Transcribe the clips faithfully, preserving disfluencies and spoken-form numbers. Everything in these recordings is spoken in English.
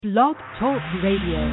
Blog Talk Radio.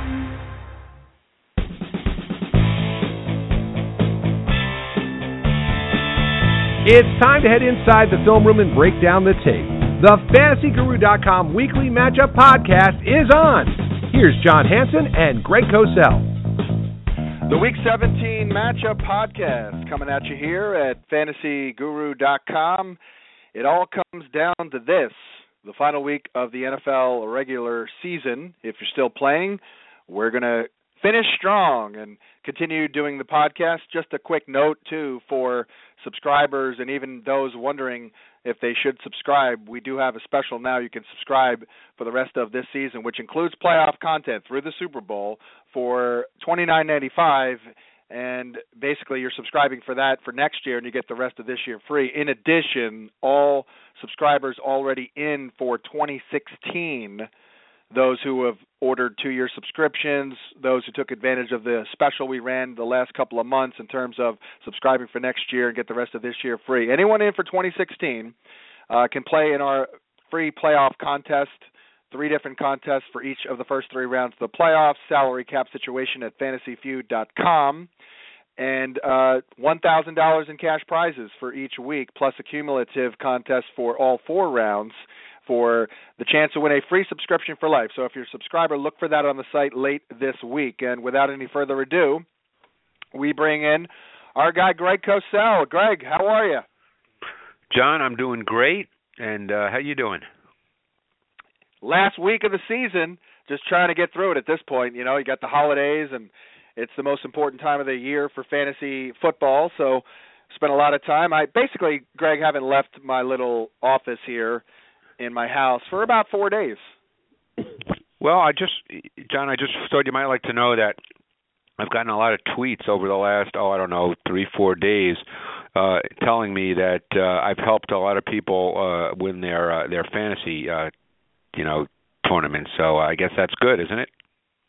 It's time to head inside the film room and break down the tape. The Fantasy Guru dot com weekly matchup podcast is on. Here's John Hansen and Greg Cosell. The Week seventeen matchup podcast coming at you here at Fantasy Guru dot com. It all comes down to this. The final week of the N F L regular season. If you're still playing, we're going to finish strong and continue doing the podcast. Just a quick note, too, for subscribers and even those wondering if they should subscribe. We do have a special now. You can subscribe for the rest of this season, which includes playoff content through the Super Bowl for twenty-nine ninety-five. And basically you're subscribing for that for next year, and you get the rest of this year free. In addition, all subscribers already in for twenty sixteen, those who have ordered two-year subscriptions, those who took advantage of the special we ran the last couple of months in terms of subscribing for next year and get the rest of this year free. Anyone in for twenty sixteen uh, can play in our free playoff contest. Three different contests for each of the first three rounds of the playoffs, salary cap situation at fantasy feud dot com, and uh, one thousand dollars in cash prizes for each week, plus a cumulative contest for all four rounds for the chance to win a free subscription for life. So if you're a subscriber, look for that on the site late this week. And without any further ado, we bring in our guy, Greg Cosell. Greg, how are you? John, I'm doing great. And uh, how you doing? Last week of the season, just trying to get through it at this point. You know, you got the holidays, and it's the most important time of the year for fantasy football, so spent a lot of time. I basically, Greg, haven't left my little office here in my house for about four days. Well, I just, John, I just thought you might like to know that I've gotten a lot of tweets over the last, oh, I don't know, three, four days uh, telling me that uh, I've helped a lot of people uh, win their uh, their fantasy uh you know, tournament. So I guess that's good, isn't it?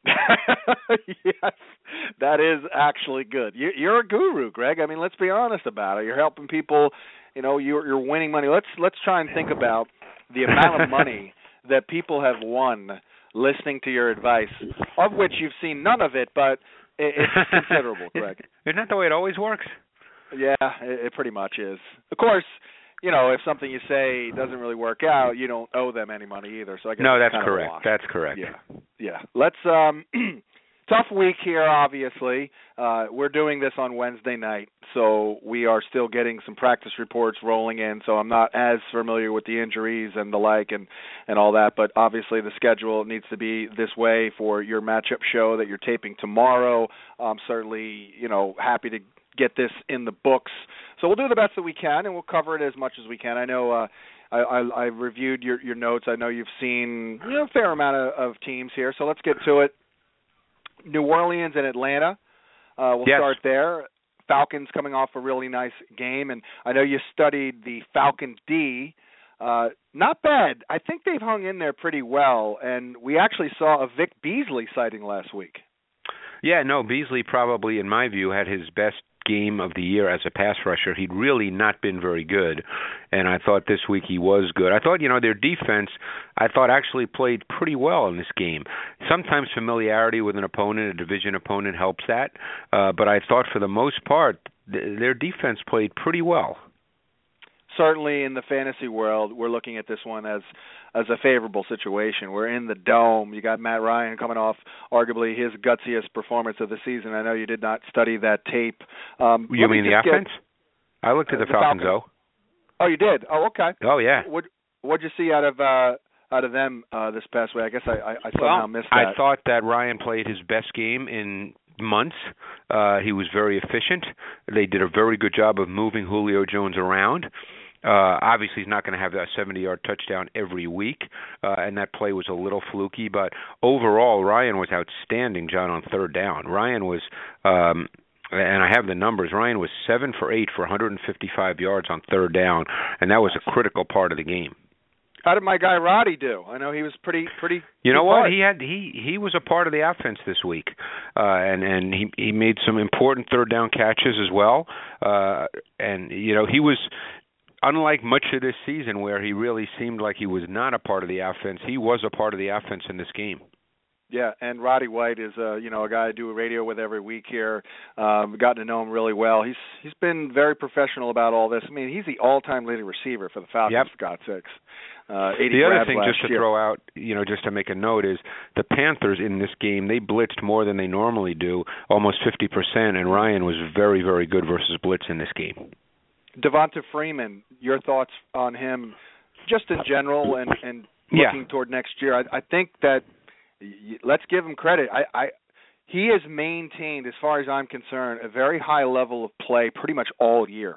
Yes, that is actually good. You, you're a guru, Greg. I mean, let's be honest about it. You're helping people. You know, you're, you're winning money. Let's let's try and think about the amount of money that people have won listening to your advice, of which you've seen none of it, but it, it's considerable, Greg. Isn't that the way it always works? Yeah, it, it pretty much is. Of course, you know, if something you say doesn't really work out, you don't owe them any money either. So I guess no, that's kind correct. Of that's correct. Yeah, yeah. Let's. Um, tough week here, obviously. Uh, we're doing this on Wednesday night, so we are still getting some practice reports rolling in. So I'm not as familiar with the injuries and the like and and all that. But obviously, the schedule needs to be this way for your matchup show that you're taping tomorrow. I'm certainly, you know, happy to get this in the books. So we'll do the best that we can, and we'll cover it as much as we can. I know uh, I, I, I reviewed your, your notes. I know you've seen you know, a fair amount of, of teams here, so let's get to it. New Orleans and Atlanta. Uh, we'll yes. start there. Falcons coming off a really nice game, and I know you studied the Falcon D. Uh, not bad. I think they've hung in there pretty well, and we actually saw a Vic Beasley sighting last week. Yeah, no, Beasley probably, in my view, had his best game of the year as a pass rusher. He'd really not been very good, and I thought this week he was good. I thought, you know, their defense, I thought actually played pretty well in this game. Sometimes familiarity with an opponent, a division opponent, helps that, uh, but I thought for the most part th- their defense played pretty well. Certainly in the fantasy world, we're looking at this one as as a favorable situation. We're in the Dome. You got Matt Ryan coming off arguably his gutsiest performance of the season. I know you did not study that tape. Um, you mean me the offense? Get, I looked at the, uh, the Falcons, though. Oh, you did? Oh, okay. Oh, yeah. What what'd you see out of uh, out of them uh, this past week? I guess I, I, I somehow well, missed that. I thought that Ryan played his best game in months. Uh, he was very efficient. They did a very good job of moving Julio Jones around. Uh, obviously, he's not going to have that seventy-yard touchdown every week, uh, and that play was a little fluky. But overall, Ryan was outstanding, John, on third down. Ryan was, um, and I have the numbers, Ryan was seven for eight for one hundred fifty-five yards on third down, and that was a critical part of the game. How did my guy Roddy do? I know he was pretty, pretty. You know what? Hard. He had he he was a part of the offense this week, uh, and and he he made some important third down catches as well, uh, and you know he was. unlike much of this season where he really seemed like he was not a part of the offense, he was a part of the offense in this game. Yeah, and Roddy White is uh, you know a guy I do a radio with every week here. Um, gotten to know him really well. He's he's been very professional about all this. I mean, he's the all-time leading receiver for the Falcons. Yep. Scott Six. Uh, eighty the other grabs thing, last just to year. throw out, you know, just to make a note, is the Panthers in this game, they blitzed more than they normally do, almost fifty percent, and Ryan was very, very good versus blitz in this game. Devonta Freeman, your thoughts on him, just in general, and and looking yeah. toward next year. I, I think that. Let's give him credit. I, I, he has maintained, as far as I'm concerned, a very high level of play pretty much all year.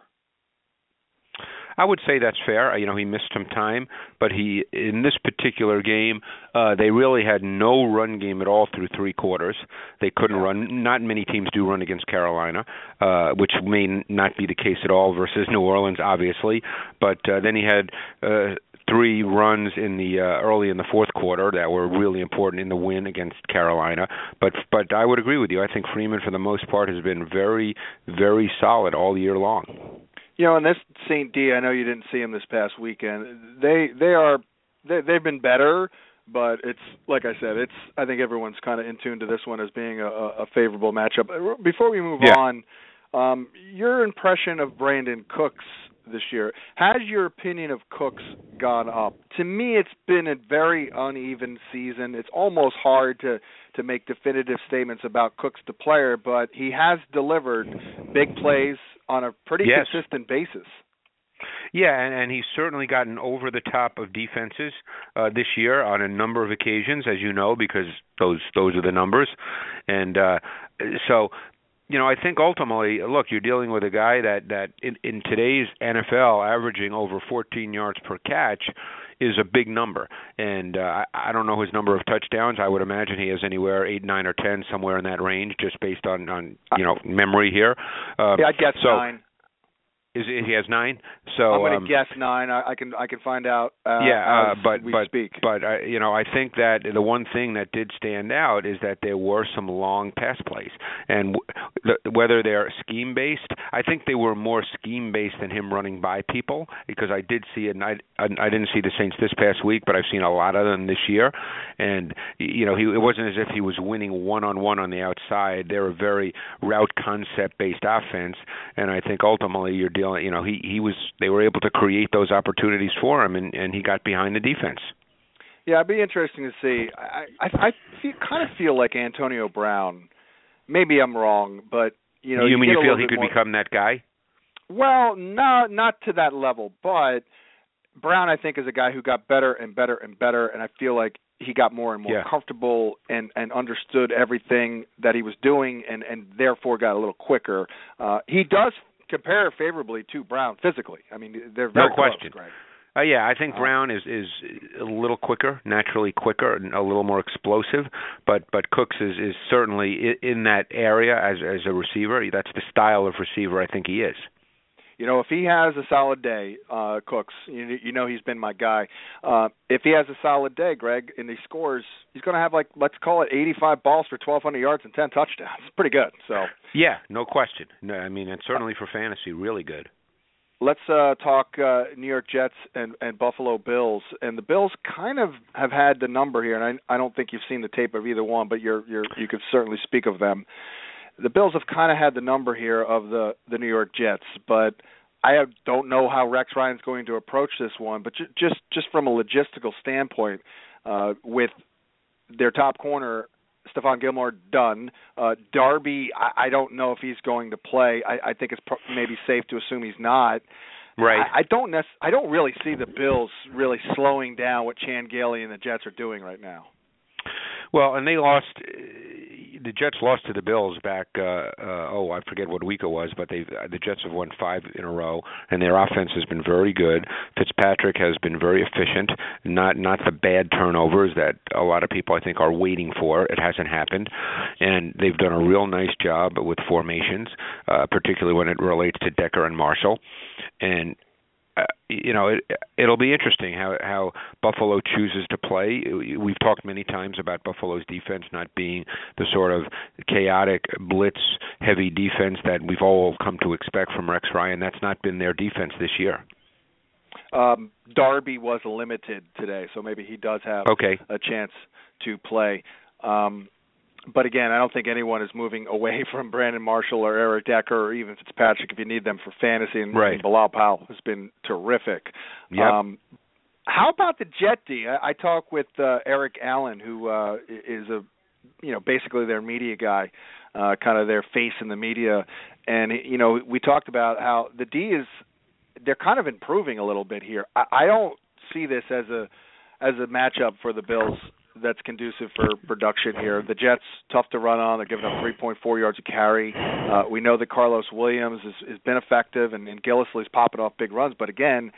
I would say that's fair. You know, he missed some time, but he in this particular game, uh, they really had no run game at all through three quarters. They couldn't yeah. run. Not many teams do run against Carolina, uh, which may not be the case at all versus New Orleans, obviously. But uh, then he had uh, three runs in the uh, early in the fourth quarter that were really important in the win against Carolina. But but I would agree with you. I think Freeman, for the most part, has been very, very solid all year long. You know, and this Saint D, I know you didn't see him this past weekend. They they are they, they've been better, but it's like I said, it's I think everyone's kind of in tune to this one as being a, a favorable matchup. Before we move yeah. on, um, your impression of Brandon Cooks this year, has your opinion of Cooks gone up? To me, it's been a very uneven season. It's almost hard to to make definitive statements about Cooks the player, but he has delivered big plays on a pretty yes. consistent basis. Yeah, and, and he's certainly gotten over the top of defenses uh, this year on a number of occasions, as you know, because those those are the numbers. And uh, so, you know, I think ultimately, look, you're dealing with a guy that, that in, in today's N F L, averaging over fourteen yards per catch is a big number. And uh, I, I don't know his number of touchdowns. I would imagine he has anywhere eight, nine, or ten, somewhere in that range, just based on, on you know, memory here. Um, yeah, I'd guess so, nine. Is it, he has nine? So I'm going to um, guess nine. I, I can I can find out. Uh, yeah, as uh, but we but speak. but uh, you know, I think that the one thing that did stand out is that there were some long pass plays, and w- the, whether they're scheme based, I think they were more scheme based than him running by people, because I did see it. And I, I I didn't see the Saints this past week, but I've seen a lot of them this year, and you know, he it wasn't as if he was winning one on one on the outside. They're a very route concept based offense, and I think ultimately you're dealing. You know, he he was. They were able to create those opportunities for him, and, and he got behind the defense. Yeah, it'd be interesting to see. I I, I feel, kind of feel like Antonio Brown. Maybe I'm wrong, but you know, you, you mean you feel he could more... become that guy? Well, no, not to that level, but Brown, I think, is a guy who got better and better and better, and I feel like he got more and more yeah. comfortable and, and understood everything that he was doing, and, and therefore got a little quicker. Uh, he does compare favorably to Brown physically. I mean, they're very no close, question. Greg. Uh, yeah, I think Brown is, is a little quicker, naturally quicker, and a little more explosive. But but Cooks is, is certainly in that area as as a receiver. That's the style of receiver I think he is. You know, if he has a solid day, uh, Cooks, you, you know he's been my guy. Uh, if he has a solid day, Greg, and he scores, he's going to have, like, let's call it eighty-five balls for twelve hundred yards and ten touchdowns. It's pretty good. So yeah, no question. No, I mean, and certainly for fantasy, really good. Let's uh, talk uh, New York Jets and, and Buffalo Bills. And the Bills kind of have had the number here, and I, I don't think you've seen the tape of either one, but you're, you're, you could certainly speak of them. The Bills have kind of had the number here of the, the New York Jets, but I have, don't know how Rex Ryan's going to approach this one. But ju- just just from a logistical standpoint, uh, with their top corner, Stephon Gilmore, done. Uh, Darby, I, I don't know if he's going to play. I, I think it's pro- maybe safe to assume he's not. Right. I, I don't nec- I don't really see the Bills really slowing down what Chan Gailey and the Jets are doing right now. Well, and they lost. The Jets lost to the Bills back. Uh, uh, oh, I forget what week it was, but they the Jets have won five in a row, and their offense has been very good. Fitzpatrick has been very efficient. Not not the bad turnovers that a lot of people I think are waiting for. It hasn't happened, and they've done a real nice job with formations, uh, particularly when it relates to Decker and Marshall, and. Uh, you know, it, it'll be interesting how, how Buffalo chooses to play. We've talked many times about Buffalo's defense not being the sort of chaotic, blitz-heavy defense that we've all come to expect from Rex Ryan. That's not been their defense this year. Um, Darby was limited today, so maybe he does have okay. a chance to play. Um, but again, I don't think anyone is moving away from Brandon Marshall or Eric Decker or even Fitzpatrick if you need them for fantasy. And, right. and Bilal Powell has been terrific. Yep. Um, how about the Jet D? I, I talk with uh, Eric Allen, who uh, is a you know basically their media guy, uh, kind of their face in the media, and you know we talked about how the D is they're kind of improving a little bit here. I, I don't see this as a as a matchup for the Bills that's conducive for production here. The Jets, tough to run on. They're giving up three point four yards a carry. Uh, we know that Carlos Williams has, has been effective, and, and Gillislee's popping off big runs. But again,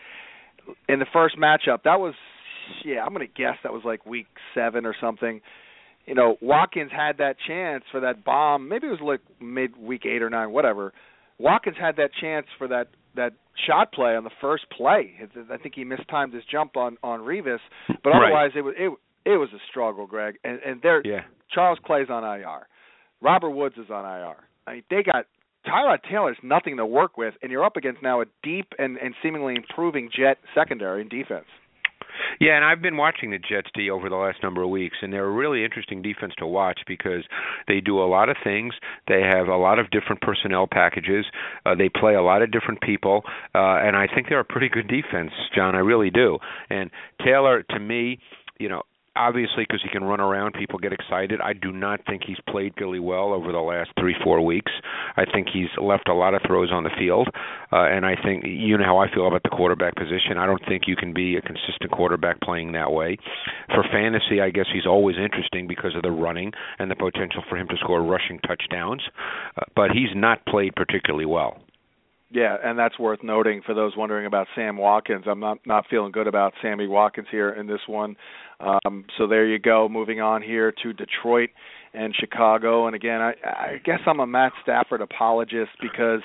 in the first matchup, that was, yeah, I'm going to guess that was like week seven or something. You know, Watkins had that chance for that bomb. Maybe it was like mid-week eight or nine, whatever. Watkins had that chance for that, that shot play on the first play. I think he mistimed his jump on, on Revis. But otherwise, right. it was it, it was a struggle, Greg. And, and there, yeah. Charles Clay's on I R. Robert Woods is on I R. I mean, they got Tyrod Taylor's nothing to work with, and you're up against now a deep and, and seemingly improving Jet secondary and defense. Yeah, and I've been watching the Jets D over the last number of weeks, and they're a really interesting defense to watch because they do a lot of things. They have a lot of different personnel packages. Uh, they play a lot of different people, uh, and I think they're a pretty good defense, John. I really do. And Taylor, to me, you know, obviously, because he can run around, people get excited. I do not think he's played really well over the last three, four weeks. I think he's left a lot of throws on the field, uh, and I think you know how I feel about the quarterback position. I don't think you can be a consistent quarterback playing that way. For fantasy, I guess he's always interesting because of the running and the potential for him to score rushing touchdowns, uh, but he's not played particularly well. Yeah, and that's worth noting for those wondering about Sam Watkins. I'm not, not feeling good about Sammy Watkins here in this one. Um, so there you go. Moving on here to Detroit and Chicago. And again, I, I guess I'm a Matt Stafford apologist because,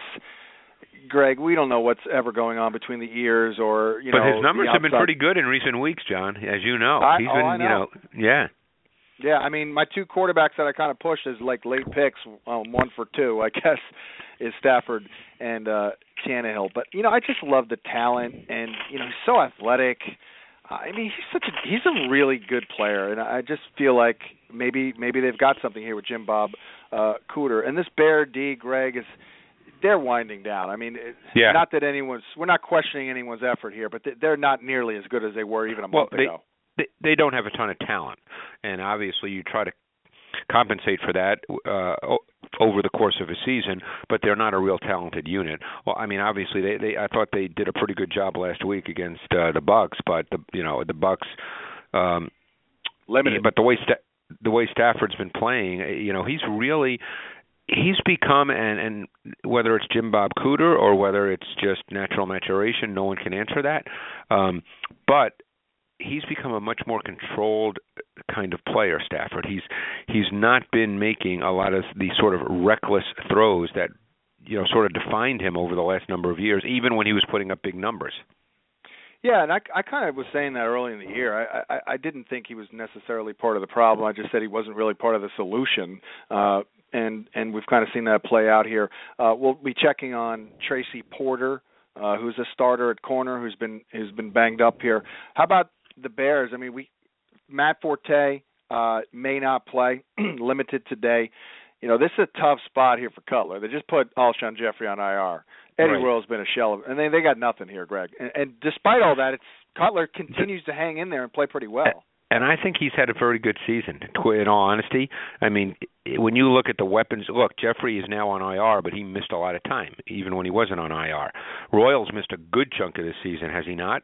Greg, we don't know what's ever going on between the ears or, you but know. But his numbers have been pretty good in recent weeks, John, as you know. I, He's oh, been, I know. you know, yeah. Yeah, I mean, my two quarterbacks that I kind of pushed as like late picks, um, one for two, I guess, is Stafford and uh, Tannehill. But you know, I just love the talent, and you know, he's so athletic. Uh, I mean, he's such a he's a really good player, and I just feel like maybe maybe they've got something here with Jim Bob uh, Cooter. And this Bear D, Greg, is they're winding down. I mean, yeah. not that anyone's we're not questioning anyone's effort here, but they're not nearly as good as they were even a month well, they, ago. They, they don't have a ton of talent, and obviously you try to compensate for that uh, over the course of a season, but they're not a real talented unit. Well, I mean, obviously they, they I thought they did a pretty good job last week against uh, the Bucks, but the you know the Bucks um, limited. But the way Sta- the way Stafford's been playing, you know, he's really. He's become, and, and whether it's Jim Bob Cooter or whether it's just natural maturation, no one can answer that. Um, but he's become a much more controlled kind of player, Stafford. He's he's not been making a lot of these sort of reckless throws that, you know, sort of defined him over the last number of years, even when he was putting up big numbers. Yeah, and I, I kind of was saying that early in the year. I, I, I didn't think he was necessarily part of the problem. I just said he wasn't really part of the solution. Uh, and and we've kind of seen that play out here. Uh, we'll be checking on Tracy Porter, uh, who's a starter at corner, who's been who's been banged up here. How about the Bears? I mean, we Matt Forte uh, may not play, limited today. You know, this is a tough spot here for Cutler. They just put Alshon Jeffrey on I R. Eddie right. Royal's been a shell of, and they they got nothing here, Greg. And, and despite all that, it's Cutler continues to hang in there and play pretty well. And I think he's had a very good season, in all honesty. I mean, when you look at the weapons, look, Jeffrey is now on I R, but he missed a lot of time, even when he wasn't on I R. Royals missed a good chunk of this season, has he not?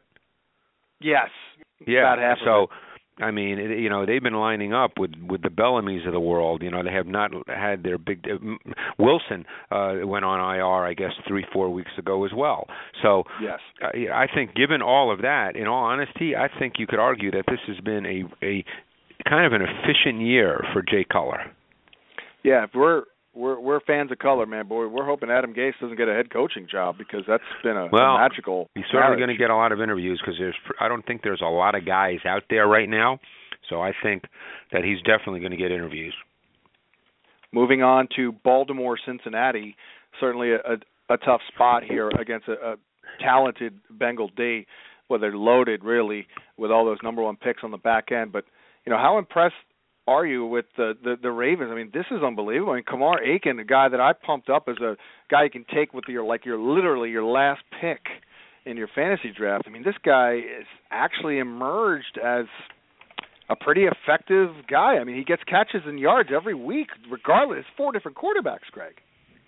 Yes. Yeah, about half so, of it. I mean, it, you know, they've been lining up with, with the Bellamy's of the world. You know, they have not had their big uh, – Wilson uh, went on I R, I guess, three, four weeks ago as well. So yes. uh, I think given all of that, in all honesty, I think you could argue that this has been a, a kind of an efficient year for Jay Cutler. Yeah, if we're – We're we're fans of Color, man, boy. We're hoping Adam Gase doesn't get a head coaching job because that's been a, well, a magical. He's certainly marriage. going to get a lot of interviews because there's I don't think there's a lot of guys out there right now, so I think that he's definitely going to get interviews. Moving on to Baltimore, Cincinnati, certainly a, a, a tough spot here against a, a talented Bengal D. well, they're loaded really with all those number one picks on the back end. But you know, how impressed are you with the, the the Ravens? I mean, this is unbelievable. I mean, Kamar Aiken, a guy that I pumped up as a guy you can take with your like your literally your last pick in your fantasy draft. I mean, this guy is actually emerged as a pretty effective guy. I mean, he gets catches and yards every week, regardless. Four different quarterbacks, Greg.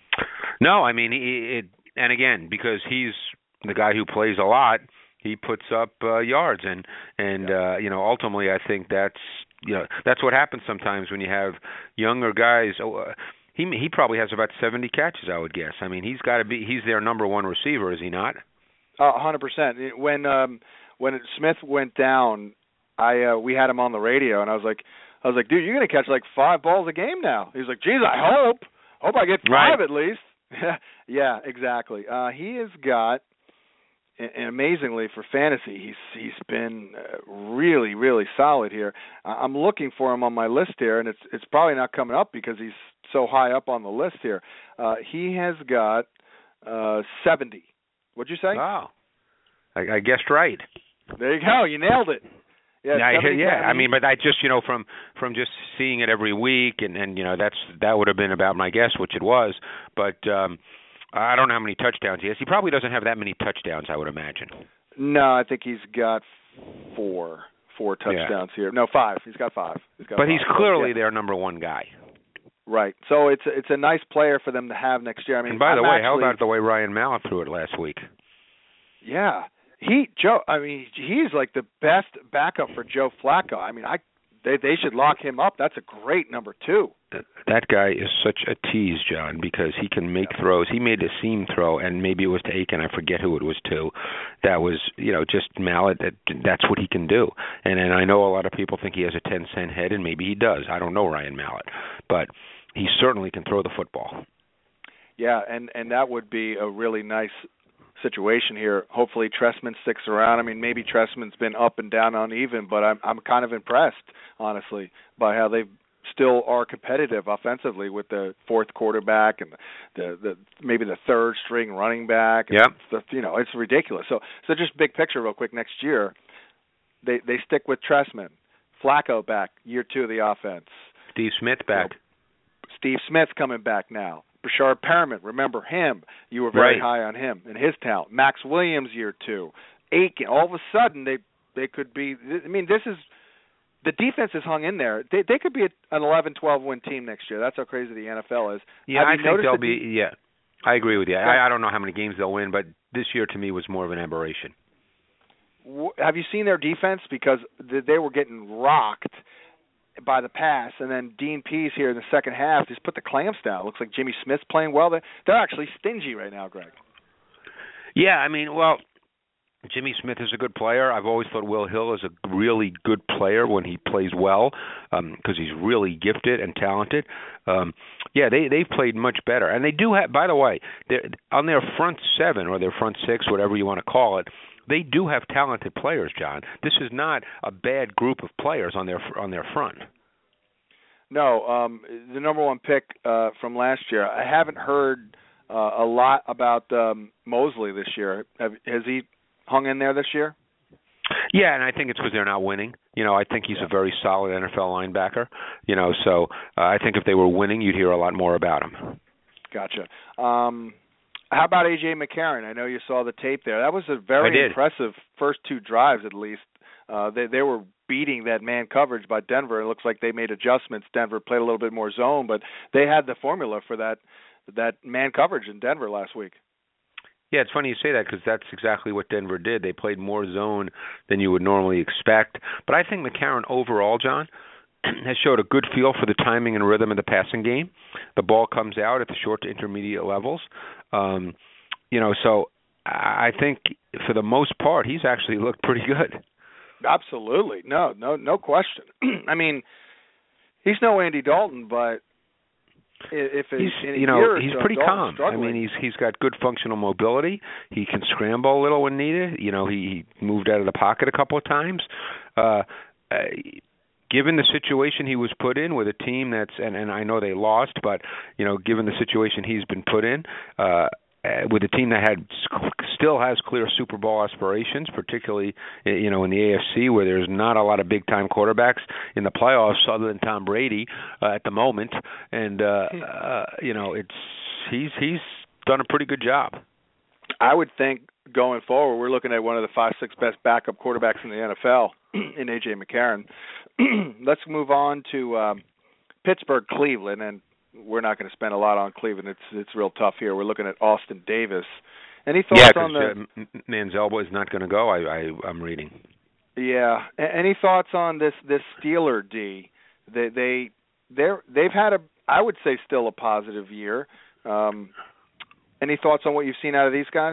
No, I mean, he, it, and again, because he's the guy who plays a lot, he puts up uh, yards, and and yeah. uh, you know, ultimately, I think that's you know that's what happens sometimes when you have younger guys. Uh, he he probably has about seventy catches, I would guess. I mean, he's got to be he's their number one receiver, is he not? A hundred percent. When um, when Smith went down, I uh, we had him on the radio, and I was like, I was like, dude, you're gonna catch like five balls a game now. He's like, geez, I hope, hope I get five right. at least. Yeah, exactly. Uh, he has got, and amazingly for fantasy, he's he's been uh, really really solid here. I'm looking for him on my list here, and it's it's probably not coming up because he's so high up on the list here. Uh, he has got uh, seventy. What'd you say? Wow, I, I guessed right. There you go. You nailed it. Yeah, yeah, yeah. I mean, but I just, you know, from from just seeing it every week, and, and you know, that's that would have been about my guess, which it was. But um, I don't know how many touchdowns he has. He probably doesn't have that many touchdowns, I would imagine. No, I think he's got four four touchdowns yeah. here. No, five. He's got five. He's got but five. he's clearly yeah. their number one guy. Right. So it's it's a nice player for them to have next year. I mean, and by I'm the way, actually, how about the way Ryan Mallett threw it last week? Yeah. He Joe. I mean, he's like the best backup for Joe Flacco. I mean, I they they should lock him up. That's a great number two. That guy is such a tease, John, because he can make yeah. throws. He made a seam throw, and maybe it was to Aiken. I forget who it was to. That was, you know, just Mallett. That that's what he can do. And and I know a lot of people think he has a ten cent head, and maybe he does. I don't know Ryan Mallett, but he certainly can throw the football. Yeah, and and that would be a really nice situation here. Hopefully Trestman sticks around. I mean, maybe Trestman's been up and down uneven, but I'm I'm kind of impressed, honestly, by how they still are competitive offensively with the fourth quarterback and the the maybe the third string running back. Yeah. You know, it's ridiculous. So so just big picture real quick. Next year, they they stick with Trestman, Flacco back year two of the offense. Steve Smith back. You know, Steve Smith's coming back now. Brashard Perriman, remember him. You were very right. high on him and his talent. Max Williams, year two. Aiken, all of a sudden, they they could be, I mean, this is, the defense is hung in there. They they could be an eleven, twelve win team next year. That's how crazy the N F L is. Yeah, Have I you think they'll the be, de- yeah. I agree with you. I, I don't know how many games they'll win, but this year to me was more of an aberration. Have you seen their defense? Because they were getting rocked by the pass, and then Dean Pease here in the second half just put the clamps down. It looks like Jimmy Smith's playing well. They're, they're actually stingy right now, Greg. Yeah, I mean, well, Jimmy Smith is a good player. I've always thought Will Hill is a really good player when he plays well because um, he's really gifted and talented. Um, yeah, they, they've played much better. And they do have, by the way, on their front seven or their front six, whatever you want to call it, they do have talented players, John. This is not a bad group of players on their on their front. No, um, the number one pick uh, from last year. I haven't heard uh, a lot about um, Mosley this year. Have, has he hung in there this year? Yeah, and I think it's because they're not winning. You know, I think he's yeah. a very solid N F L linebacker. You know, so uh, I think if they were winning, you'd hear a lot more about him. Gotcha. Um, How about A J McCarron? I know you saw the tape there. That was a very impressive first two drives, at least. Uh, they they were beating that man coverage by Denver. It looks like they made adjustments. Denver played a little bit more zone, but they had the formula for that that man coverage in Denver last week. Yeah, it's funny you say that because that's exactly what Denver did. They played more zone than you would normally expect. But I think McCarron overall, John, has showed a good feel for the timing and rhythm of the passing game. The ball comes out at the short to intermediate levels. Um, you know, so I think for the most part, he's actually looked pretty good. Absolutely. No, no, no question. I mean, he's no Andy Dalton, but if it, he's, in a you know, year or he's so, pretty Dalton's calm. struggling. I mean, he's he's got good functional mobility. He can scramble a little when needed. You know, he, he moved out of the pocket a couple of times. Uh, uh, Given the situation he was put in with a team that's, and, and I know they lost, but, you know, given the situation he's been put in, uh, uh, with a team that had still has clear Super Bowl aspirations, particularly you know in the A F C where there's not a lot of big time quarterbacks in the playoffs other than Tom Brady uh, at the moment, and uh, uh, you know it's he's he's done a pretty good job. I would think going forward, we're looking at one of the five, six best backup quarterbacks in the N F L in A J McCarron. Let's move on to um, Pittsburgh, Cleveland, and we're not going to spend a lot on Cleveland. It's it's real tough here. We're looking at Austin Davis. Any thoughts yeah, on the uh, Manziel is not going to go? I, I I'm reading. Yeah. Any thoughts on this this Steeler D? They they they're they've had a I would say still a positive year. Um, any thoughts on what you've seen out of these guys?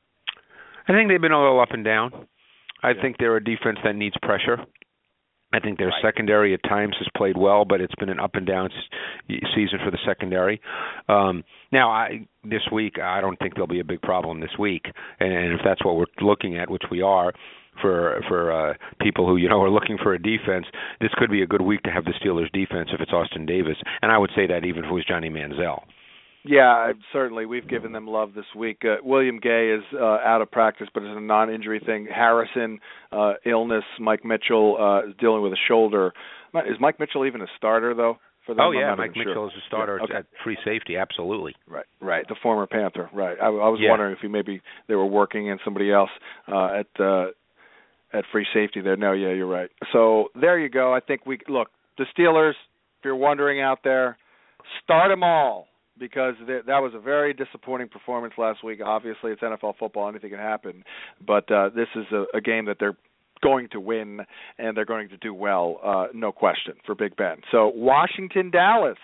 I think they've been a little up and down. I yeah. think they're a defense that needs pressure. I think their right. secondary at times has played well, but it's been an up and down season for the secondary. Um, now, I, this week, I don't think there'll be a big problem this week, and, and if that's what we're looking at, which we are, for for uh, people who you know are looking for a defense, this could be a good week to have the Steelers' defense if it's Austin Davis, and I would say that even if it was Johnny Manziel. Yeah, certainly. We've given them love this week. Uh, William Gay is uh, out of practice, but it's a non-injury thing. Harrison, uh, illness. Mike Mitchell uh, is dealing with a shoulder. Is Mike Mitchell even a starter, though? For them? Oh, yeah, Mike Mitchell sure. is a starter yeah, okay. at free safety, absolutely. Right, right. The former Panther, right. I, I was yeah. wondering if he maybe they were working in somebody else uh, at uh, at free safety there. No, yeah, you're right. So there you go. I think we look, the Steelers, if you're wondering out there, start them all. Because that was a very disappointing performance last week. Obviously, it's N F L football; anything can happen. But uh, this is a, a game that they're going to win, and they're going to do well, uh, no question, for Big Ben. So, Washington, Dallas.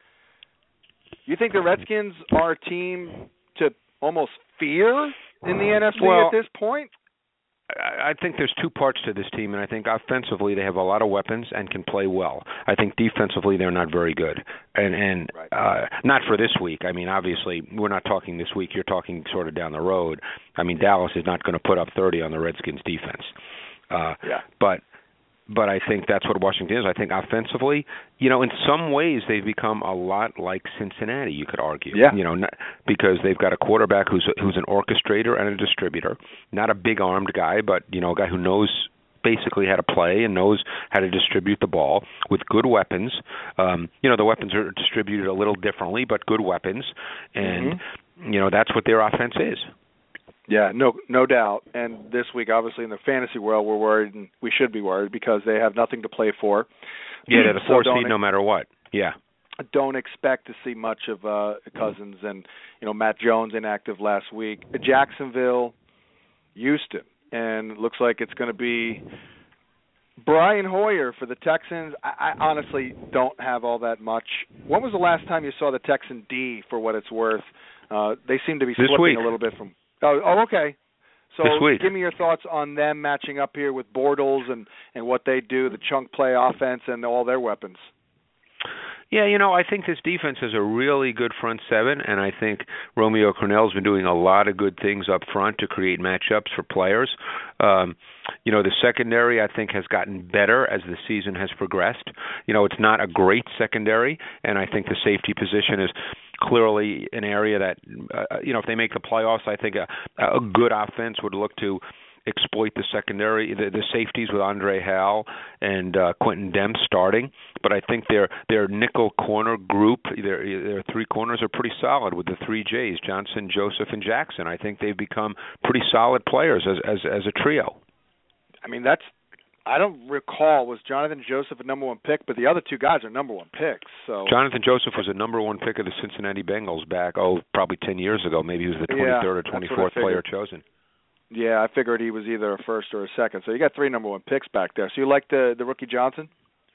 You think the Redskins are a team to almost fear in the N F C well, at this point? I think there's two parts to this team, and I think offensively they have a lot of weapons and can play well. I think defensively they're not very good, and and right. uh, not for this week. I mean, obviously we're not talking this week. You're talking sort of down the road. I mean, Dallas is not going to put up thirty on the Redskins' defense. Uh, yeah. But but I think that's what Washington is. I think offensively, you know, in some ways they've become a lot like Cincinnati, you could argue. Yeah. You know, not, because they've got a quarterback who's a, who's an orchestrator and a distributor, not a big-armed guy, but, you know, a guy who knows basically how to play and knows how to distribute the ball with good weapons. Um, you know, the weapons are distributed a little differently, but good weapons. And, mm-hmm. you know, that's what their offense is. Yeah, no no doubt. And this week, obviously, in the fantasy world, we're worried, and we should be worried, because they have nothing to play for. Yeah, they're the fourth so seed no matter what. Yeah. Don't expect to see much of uh, Cousins and, you know, Matt Jones inactive last week. Jacksonville, Houston, and it looks like it's going to be Brian Hoyer for the Texans. I, I honestly don't have all that much. When was the last time you saw the Texan D, for what it's worth? Uh, they seem to be this slipping week. a little bit from... Oh, oh, okay. So this week. Give me your thoughts on them matching up here with Bortles and, and what they do, the chunk play offense, and all their weapons. Yeah, you know, I think this defense has a really good front seven, and I think Romeo Crennel's been doing a lot of good things up front to create matchups for players. Um, you know, the secondary, I think, has gotten better as the season has progressed. You know, it's not a great secondary, and I think the safety position is clearly an area that, uh, you know, if they make the playoffs, I think a, a good offense would look to exploit the secondary, the, the safeties with Andre Hal and uh, Quentin Demps starting. But I think their their nickel corner group, their their three corners are pretty solid with the three J's, Johnson, Joseph, and Jackson. I think they've become pretty solid players as as, as a trio. I mean, that's, I don't recall, was Jonathan Joseph a number one pick, but the other two guys are number one picks. So Jonathan Joseph was a number one pick of the Cincinnati Bengals back, oh, probably ten years ago. Maybe he was the twenty-third yeah, or twenty-fourth player chosen. Yeah, I figured he was either a first or a second. So you got three number one picks back there. So you like the the rookie Johnson?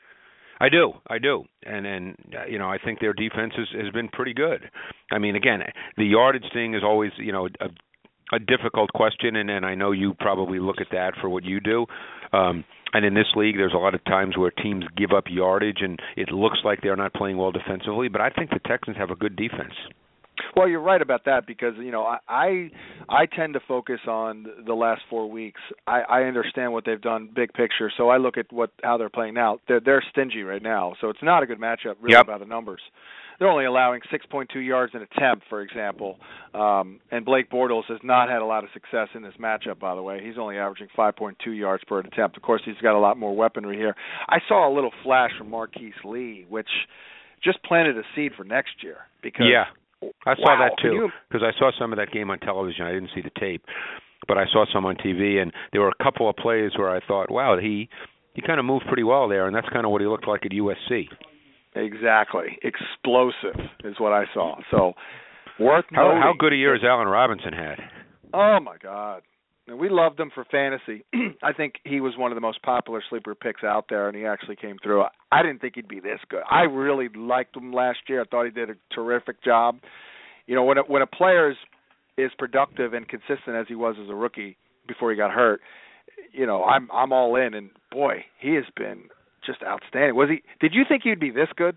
I do, I do, and and uh, you know I think their defense has, has been pretty good. I mean, again, the yardage thing is always you know a, a difficult question, and, and I know you probably look at that for what you do. Um, and in this league, there's a lot of times where teams give up yardage, and it looks like they're not playing well defensively. But I think the Texans have a good defense. Well, you're right about that because you know I I, I tend to focus on the last four weeks. I, I understand what they've done big picture, so I look at what how they're playing now. They're they're stingy right now, so it's not a good matchup really yep. by the numbers. They're only allowing six point two yards an attempt, for example, um, and Blake Bortles has not had a lot of success in this matchup. By the way, he's only averaging five point two yards per attempt. Of course, he's got a lot more weaponry here. I saw a little flash from Marquise Lee, which just planted a seed for next year because. Yeah. I saw wow, that too because I saw some of that game on television. I didn't see the tape, but I saw some on T V, and there were a couple of plays where I thought, wow, he he kind of moved pretty well there, and that's kind of what he looked like at U S C. Exactly. Explosive is what I saw. So worth how, noting. How good a year has Allen Robinson had? Oh, my God. And we loved him for fantasy. I think he was one of the most popular sleeper picks out there, and he actually came through. I didn't think he'd be this good. I really liked him last year. I thought he did a terrific job. You know, when a, when a player is, is productive and consistent as he was as a rookie before he got hurt, you know, I'm I'm all in. And boy, he has been just outstanding. Was he? Did you think he'd be this good?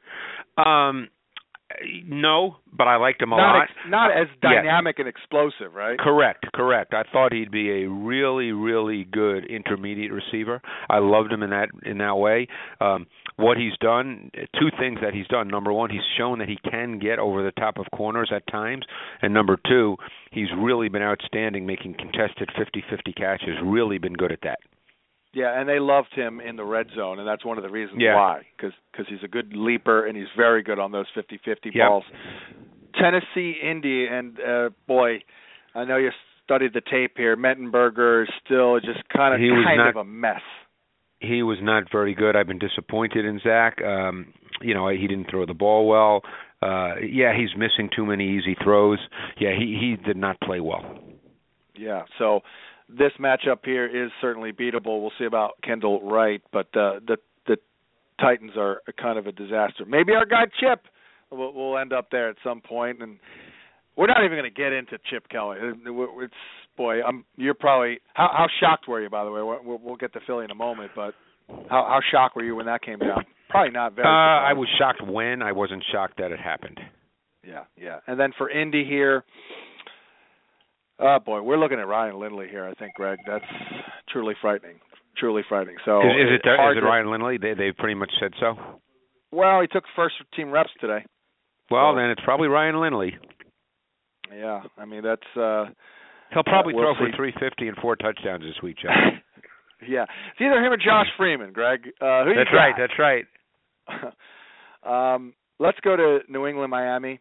Um. No, but I liked him a not lot. Ex, not as dynamic yeah. and explosive, right? Correct, correct. I thought he'd be a really, really good intermediate receiver. I loved him in that in that way. Um, what he's done, two things that he's done. Number one, he's shown that he can get over the top of corners at times. And number two, he's really been outstanding making contested fifty-fifty catches, really been good at that. Yeah, and they loved him in the red zone, and that's one of the reasons yeah. why, because he's a good leaper, and he's very good on those fifty-fifty yep. balls. Tennessee, Indy, and, uh, boy, I know you studied the tape here. Mettenberger is still just kind of, he was kind not, of a mess. He was not very good. I've been disappointed in Zach. Um, you know, he didn't throw the ball well. Uh, yeah, he's missing too many easy throws. Yeah, he, he did not play well. Yeah, so... This matchup here is certainly beatable. We'll see about Kendall Wright, but uh, the the Titans are kind of a disaster. Maybe our guy Chip will will end up there at some point, and we're not even going to get into Chip Kelly. It's boy, I'm you're probably how how shocked were you, by the way? We'll, we'll get to Philly in a moment, but how how shocked were you when that came down? Probably not very. Uh, I was shocked when. I wasn't shocked that it happened. Yeah, yeah, and then for Indy here. Oh, boy, we're looking at Ryan Lindley here, I think, Greg. That's truly frightening, truly frightening. So Is, is, it, there, is it to, Ryan Lindley? They they pretty much said so? Well, he took first-team reps today. Well, so. then it's probably Ryan Lindley. Yeah, I mean, that's uh, – He'll probably uh, we'll throw see. for three fifty and four touchdowns this week, John. Yeah. It's either him or Josh Freeman, Greg. Uh, who that's you right, got? that's right. um, let's go to New England, Miami.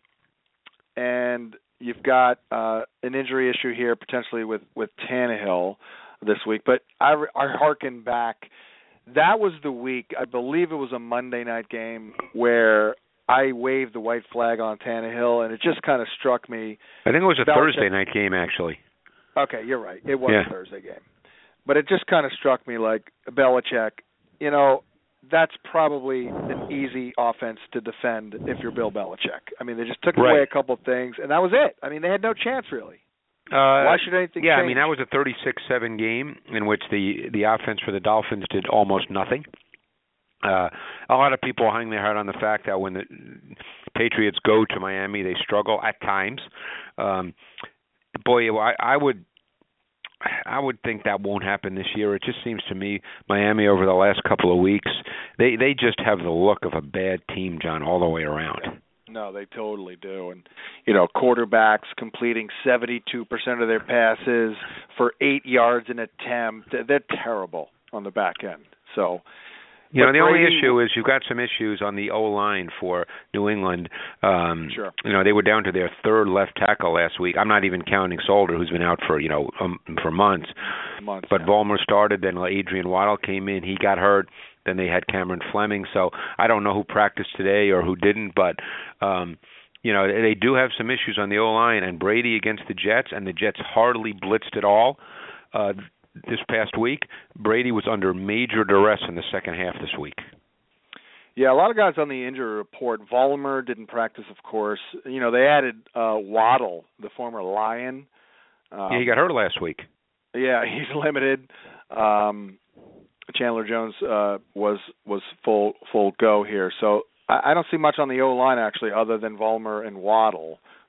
And – you've got uh, an injury issue here potentially with, with Tannehill this week. But I, I hearken back. That was the week, I believe it was a Monday night game, where I waved the white flag on Tannehill, and it just kind of struck me. I think it was a Belichick, Thursday night game, actually. Okay, you're right. It was yeah. a Thursday game. But it just kind of struck me like Belichick, you know, that's probably an easy offense to defend if you're Bill Belichick. I mean, they just took right. away a couple of things, and that was it. I mean, they had no chance, really. Uh, Why should anything yeah, change? I mean, that was a thirty-six seven game in which the, the offense for the Dolphins did almost nothing. Uh, a lot of people hang their hat on the fact that when the Patriots go to Miami, they struggle at times. Um, boy, I, I would... I would think that won't happen this year. It just seems to me Miami over the last couple of weeks, they they just have the look of a bad team, John, all the way around. No, they totally do. And, you know, quarterbacks completing seventy-two percent of their passes for eight yards an attempt. They're terrible on the back end. So, You know, the Brady, only issue is you've got some issues on the O-line for New England. Um, sure. You know, they were down to their third left tackle last week. I'm not even counting Solder, who's been out for, you know, um, for months. months but yeah. Vollmer started, then Adrian Waddle came in. He got hurt. Then they had Cameron Fleming. So I don't know who practiced today or who didn't, but, um, you know, they do have some issues on the O-line. And Brady against the Jets, and the Jets hardly blitzed at all. Uh This past week, Brady was under major duress in the second half this week. Yeah, a lot of guys on the injury report. Vollmer didn't practice, of course. You know, they added uh, Waddle, the former Lion. Um, yeah, he got hurt last week. Yeah, he's limited. Um, Chandler Jones uh, was was full full go here. So I, I don't see much on the O-line, actually, other than Vollmer and Waddle,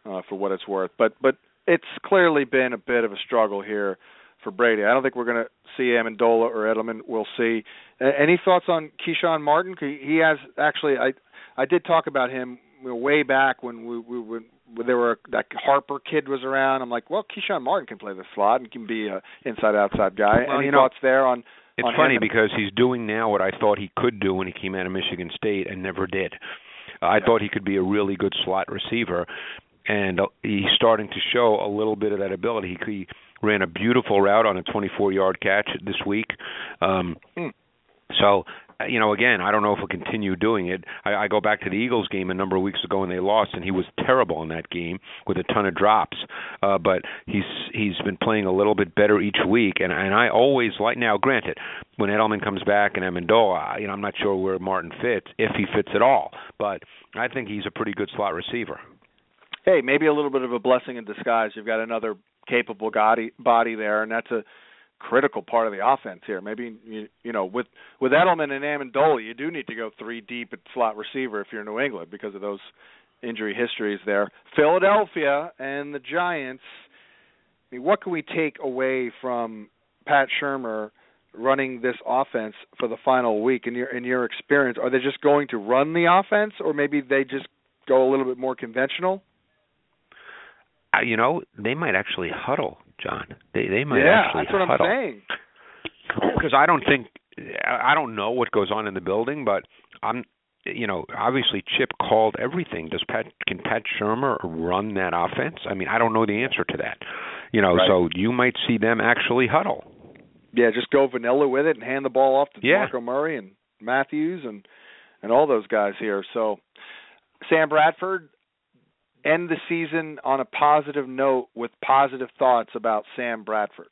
uh, for what it's worth. But but it's clearly been a bit of a struggle here for Brady. I don't think we're going to see Amendola or Edelman. We'll see. Uh, any thoughts on Keyshawn Martin? He has actually. I I did talk about him way back when we, we when there were that Harper kid was around. I'm like, well, Keyshawn Martin can play the slot and can be an inside-outside guy. Well, Any you know, thoughts there on? It's on funny him? because he's doing now what I thought he could do when he came out of Michigan State and never did. Uh, I yeah. thought he could be a really good slot receiver, and uh, he's starting to show a little bit of that ability. He, he ran a beautiful route on a twenty-four-yard catch this week. Um, mm. So, you know, again, I don't know if he'll continue doing it. I, I go back to the Eagles game a number of weeks ago when they lost, and he was terrible in that game with a ton of drops. Uh, but he's he's been playing a little bit better each week, and and I always like. Now, granted, when Edelman comes back and Amendola, you know, I'm not sure where Martin fits, if he fits at all. But I think he's a pretty good slot receiver. Hey, maybe a little bit of a blessing in disguise. You've got another capable body body there, and that's a critical part of the offense here. Maybe you, you know with with Edelman and Amendola, you do need to go three deep at slot receiver if you're New England because of those injury histories there. Philadelphia and the Giants. I mean, what can we take away from Pat Shurmur running this offense for the final week? In your in your experience, are they just going to run the offense, or maybe they just go a little bit more conventional? Uh, you know, they might actually huddle. John, they they might yeah, actually that's what huddle. I'm saying. Because I don't think I don't know what goes on in the building, but I'm, you know, obviously Chip called everything. Does Pat can Pat Shurmur run that offense? I mean, I don't know the answer to that. You know, right. so you might see them actually huddle. Yeah, just go vanilla with it and hand the ball off to yeah. DeMarco Murray and Matthews and and all those guys here. So Sam Bradford. End the season on a positive note with positive thoughts about Sam Bradford.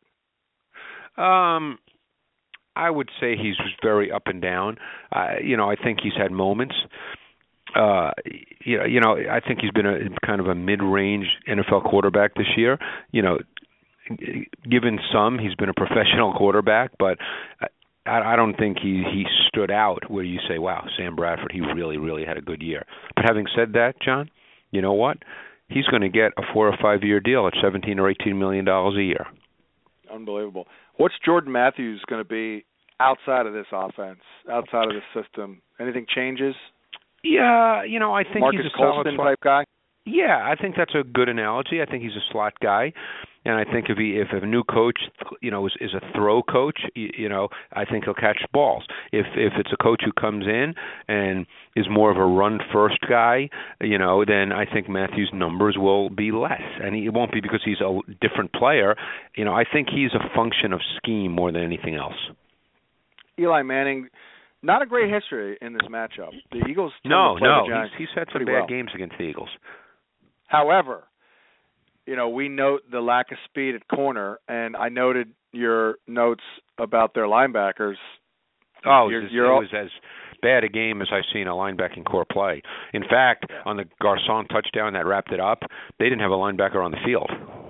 Um, I would say he's very up and down. Uh, you know, I think he's had moments. Uh, you know, you know, I think he's been a kind of a mid-range N F L quarterback this year. You know, given some, he's been a professional quarterback, but I, I don't think he he stood out where you say, "Wow, Sam Bradford, he really, really had a good year." But having said that, John, you know what? He's going to get a four or five year deal at seventeen or eighteen million dollars a year. Unbelievable. What's Jordan Matthews going to be outside of this offense, outside of this system? Anything changes? Yeah, you know, I think Marcus he's a Colston solid type guy. Yeah, I think that's a good analogy. I think he's a slot guy, and I think if he if a new coach, you know, is, is a throw coach, you, you know, I think he'll catch balls. If if it's a coach who comes in and is more of a run first guy, you know, then I think Matthews' numbers will be less, and he, it won't be because he's a different player. You know, I think he's a function of scheme more than anything else. Eli Manning. Not a great history in this matchup. The Eagles. No, to play no, the Giants he's, he's had some bad well. games against the Eagles. However, you know, we note the lack of speed at corner, and I noted your notes about their linebackers. Oh, you're, it, was, you're it all... was as bad a game as I've seen a linebacking core play. In fact, yeah. on the Garcon touchdown that wrapped it up, they didn't have a linebacker on the field.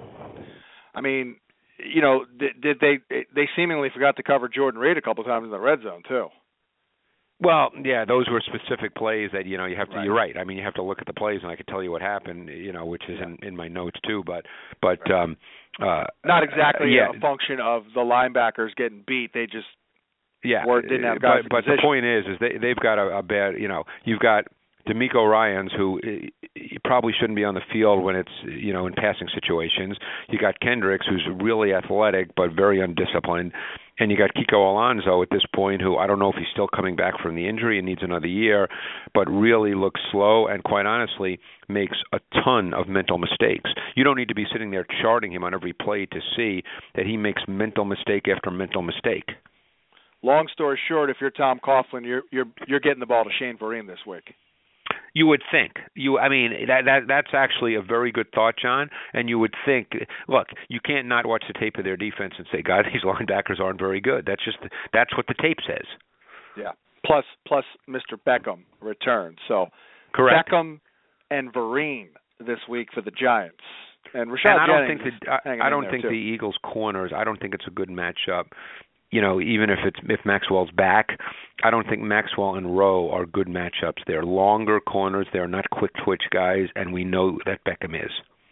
I mean, you know, did, did they they seemingly forgot to cover Jordan Reed a couple times in the red zone, too. Well, yeah, those were specific plays that, you know, you have to, right. you're right. I mean, you have to look at the plays, and I could tell you what happened, you know, which is yeah. in, in my notes too, but, but, right. um, uh, not exactly uh, yeah. a function of the linebackers getting beat. They just, yeah, or didn't have guys but, but the point is, is they, they've got a, a bad, you know, you've got D'Amico Ryans, who he probably shouldn't be on the field when it's, you know, in passing situations. You got Kendricks, who's really athletic but very undisciplined. And you got Kiko Alonso at this point, who I don't know if he's still coming back from the injury and needs another year, but really looks slow and, quite honestly, makes a ton of mental mistakes. You don't need to be sitting there charting him on every play to see that he makes mental mistake after mental mistake. Long story short, if you're Tom Coughlin, you're you're you're getting the ball to Shane Vereen this week. You would think. You, I mean, that that that's actually a very good thought, John. And you would think, look, you can't not watch the tape of their defense and say, God, these linebackers aren't very good. That's just that's what the tape says. Yeah. Plus, plus, Mister Beckham returns. So, correct. Beckham and Vereen this week for the Giants. And Rashad and I don't Jennings think that I, I don't think too. the Eagles corners. I don't think it's a good matchup. You know, even if it's if Maxwell's back, I don't think Maxwell and Rowe are good matchups. They're longer corners. They're not quick twitch guys, and we know that Beckham is.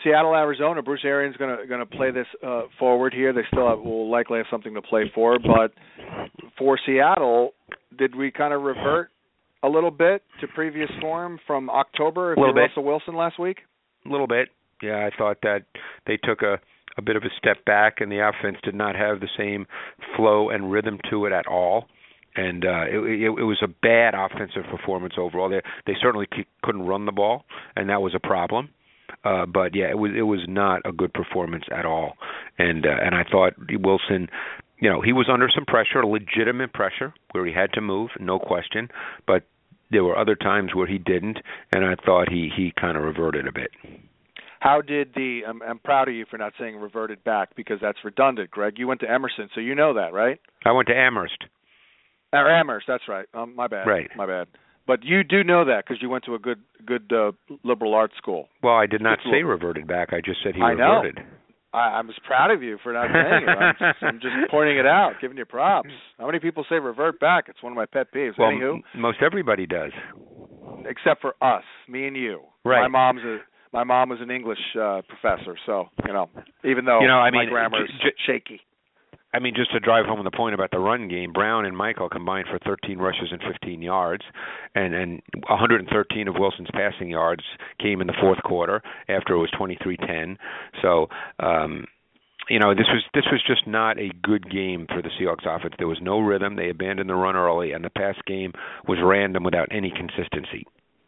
Seattle, Arizona. Bruce Arians going to going to play this uh, forward here. They still have, will likely have something to play for. But for Seattle, did we kind of revert a little bit to previous form from October? If you Russell Wilson last week. A little bit. Yeah, I thought that they took a, a bit of a step back, and the offense did not have the same flow and rhythm to it at all. And uh, it, it, it was a bad offensive performance overall. They they certainly c- couldn't run the ball, and that was a problem. Uh, but yeah, it was it was not a good performance at all. And uh, and I thought Wilson, you know, he was under some pressure, legitimate pressure, where he had to move, no question. But there were other times where he didn't, and I thought he he kind of reverted a bit. How did the? I'm, I'm proud of you for not saying reverted back, because that's redundant, Greg. You went to Emerson, so you know that, right? I went to Amherst. Or Amherst, that's right. Um, my bad. Right. My bad. But you do know that because you went to a good, good uh, liberal arts school. Well, I did not it's say reverted back. I just said he I reverted. Know. I, I'm just proud of you for not saying it. I'm just, I'm just pointing it out, giving you props. How many people say revert back? It's one of my pet peeves. Well, Anywho, m- most everybody does, except for us, me and you. Right. My mom's a. My mom was an English uh, professor, so you know, even though you know, I my mean, grammar is j- j- shaky. I mean, just to drive home the point about the run game, Brown and Michael combined for thirteen rushes and fifteen yards, and, and one hundred thirteen of Wilson's passing yards came in the fourth quarter after it was twenty-three ten. So, um, you know, this was this was just not a good game for the Seahawks offense. There was no rhythm. They abandoned the run early, and the pass game was random without any consistency.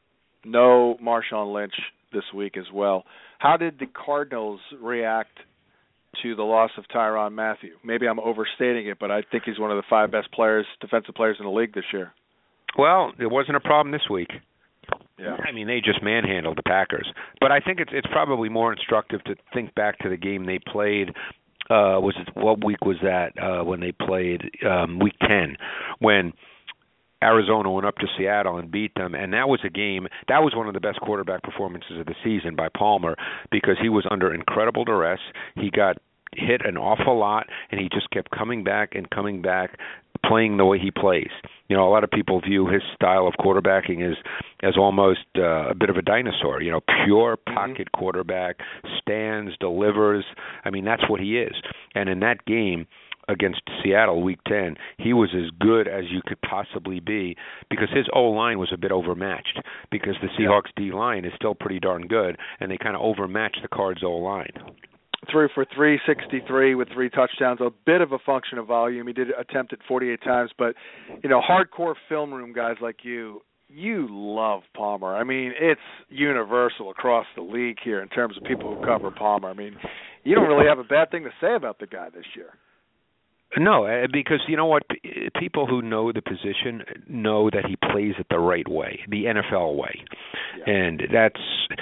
No Marshawn Lynch this week as well. How did the Cardinals react to the loss of Tyrann Mathieu? Maybe I'm overstating it, but I think he's one of the five best players, defensive players in the league this year. Well, it wasn't a problem this week. Yeah. I mean, they just manhandled the Packers. But I think it's it's probably more instructive to think back to the game they played. Uh, was it, what week was that uh, when they played? Um, week ten, when Arizona went up to Seattle and beat them, and that was a game, that was one of the best quarterback performances of the season by Palmer, because he was under incredible duress. He got hit an awful lot, and he just kept coming back and coming back, playing the way he plays. You know, a lot of people view his style of quarterbacking as as almost uh, a bit of a dinosaur, you know, pure pocket mm-hmm. quarterback, stands, delivers. I mean, that's what he is. And in that game against Seattle, week ten, he was as good as you could possibly be, because his O-line was a bit overmatched, because the Seahawks yeah. D-line is still pretty darn good, and they kind of overmatched the Cards' O-line. Threw for three sixty-three with three touchdowns, a bit of a function of volume. He did attempt it forty-eight times, but, you know, hardcore film room guys like you, you love Palmer. I mean, it's universal across the league here in terms of people who cover Palmer. I mean, you don't really have a bad thing to say about the guy this year. No, because you know what? People who know the position know that he plays it the right way, the N F L way. Yeah. And that's,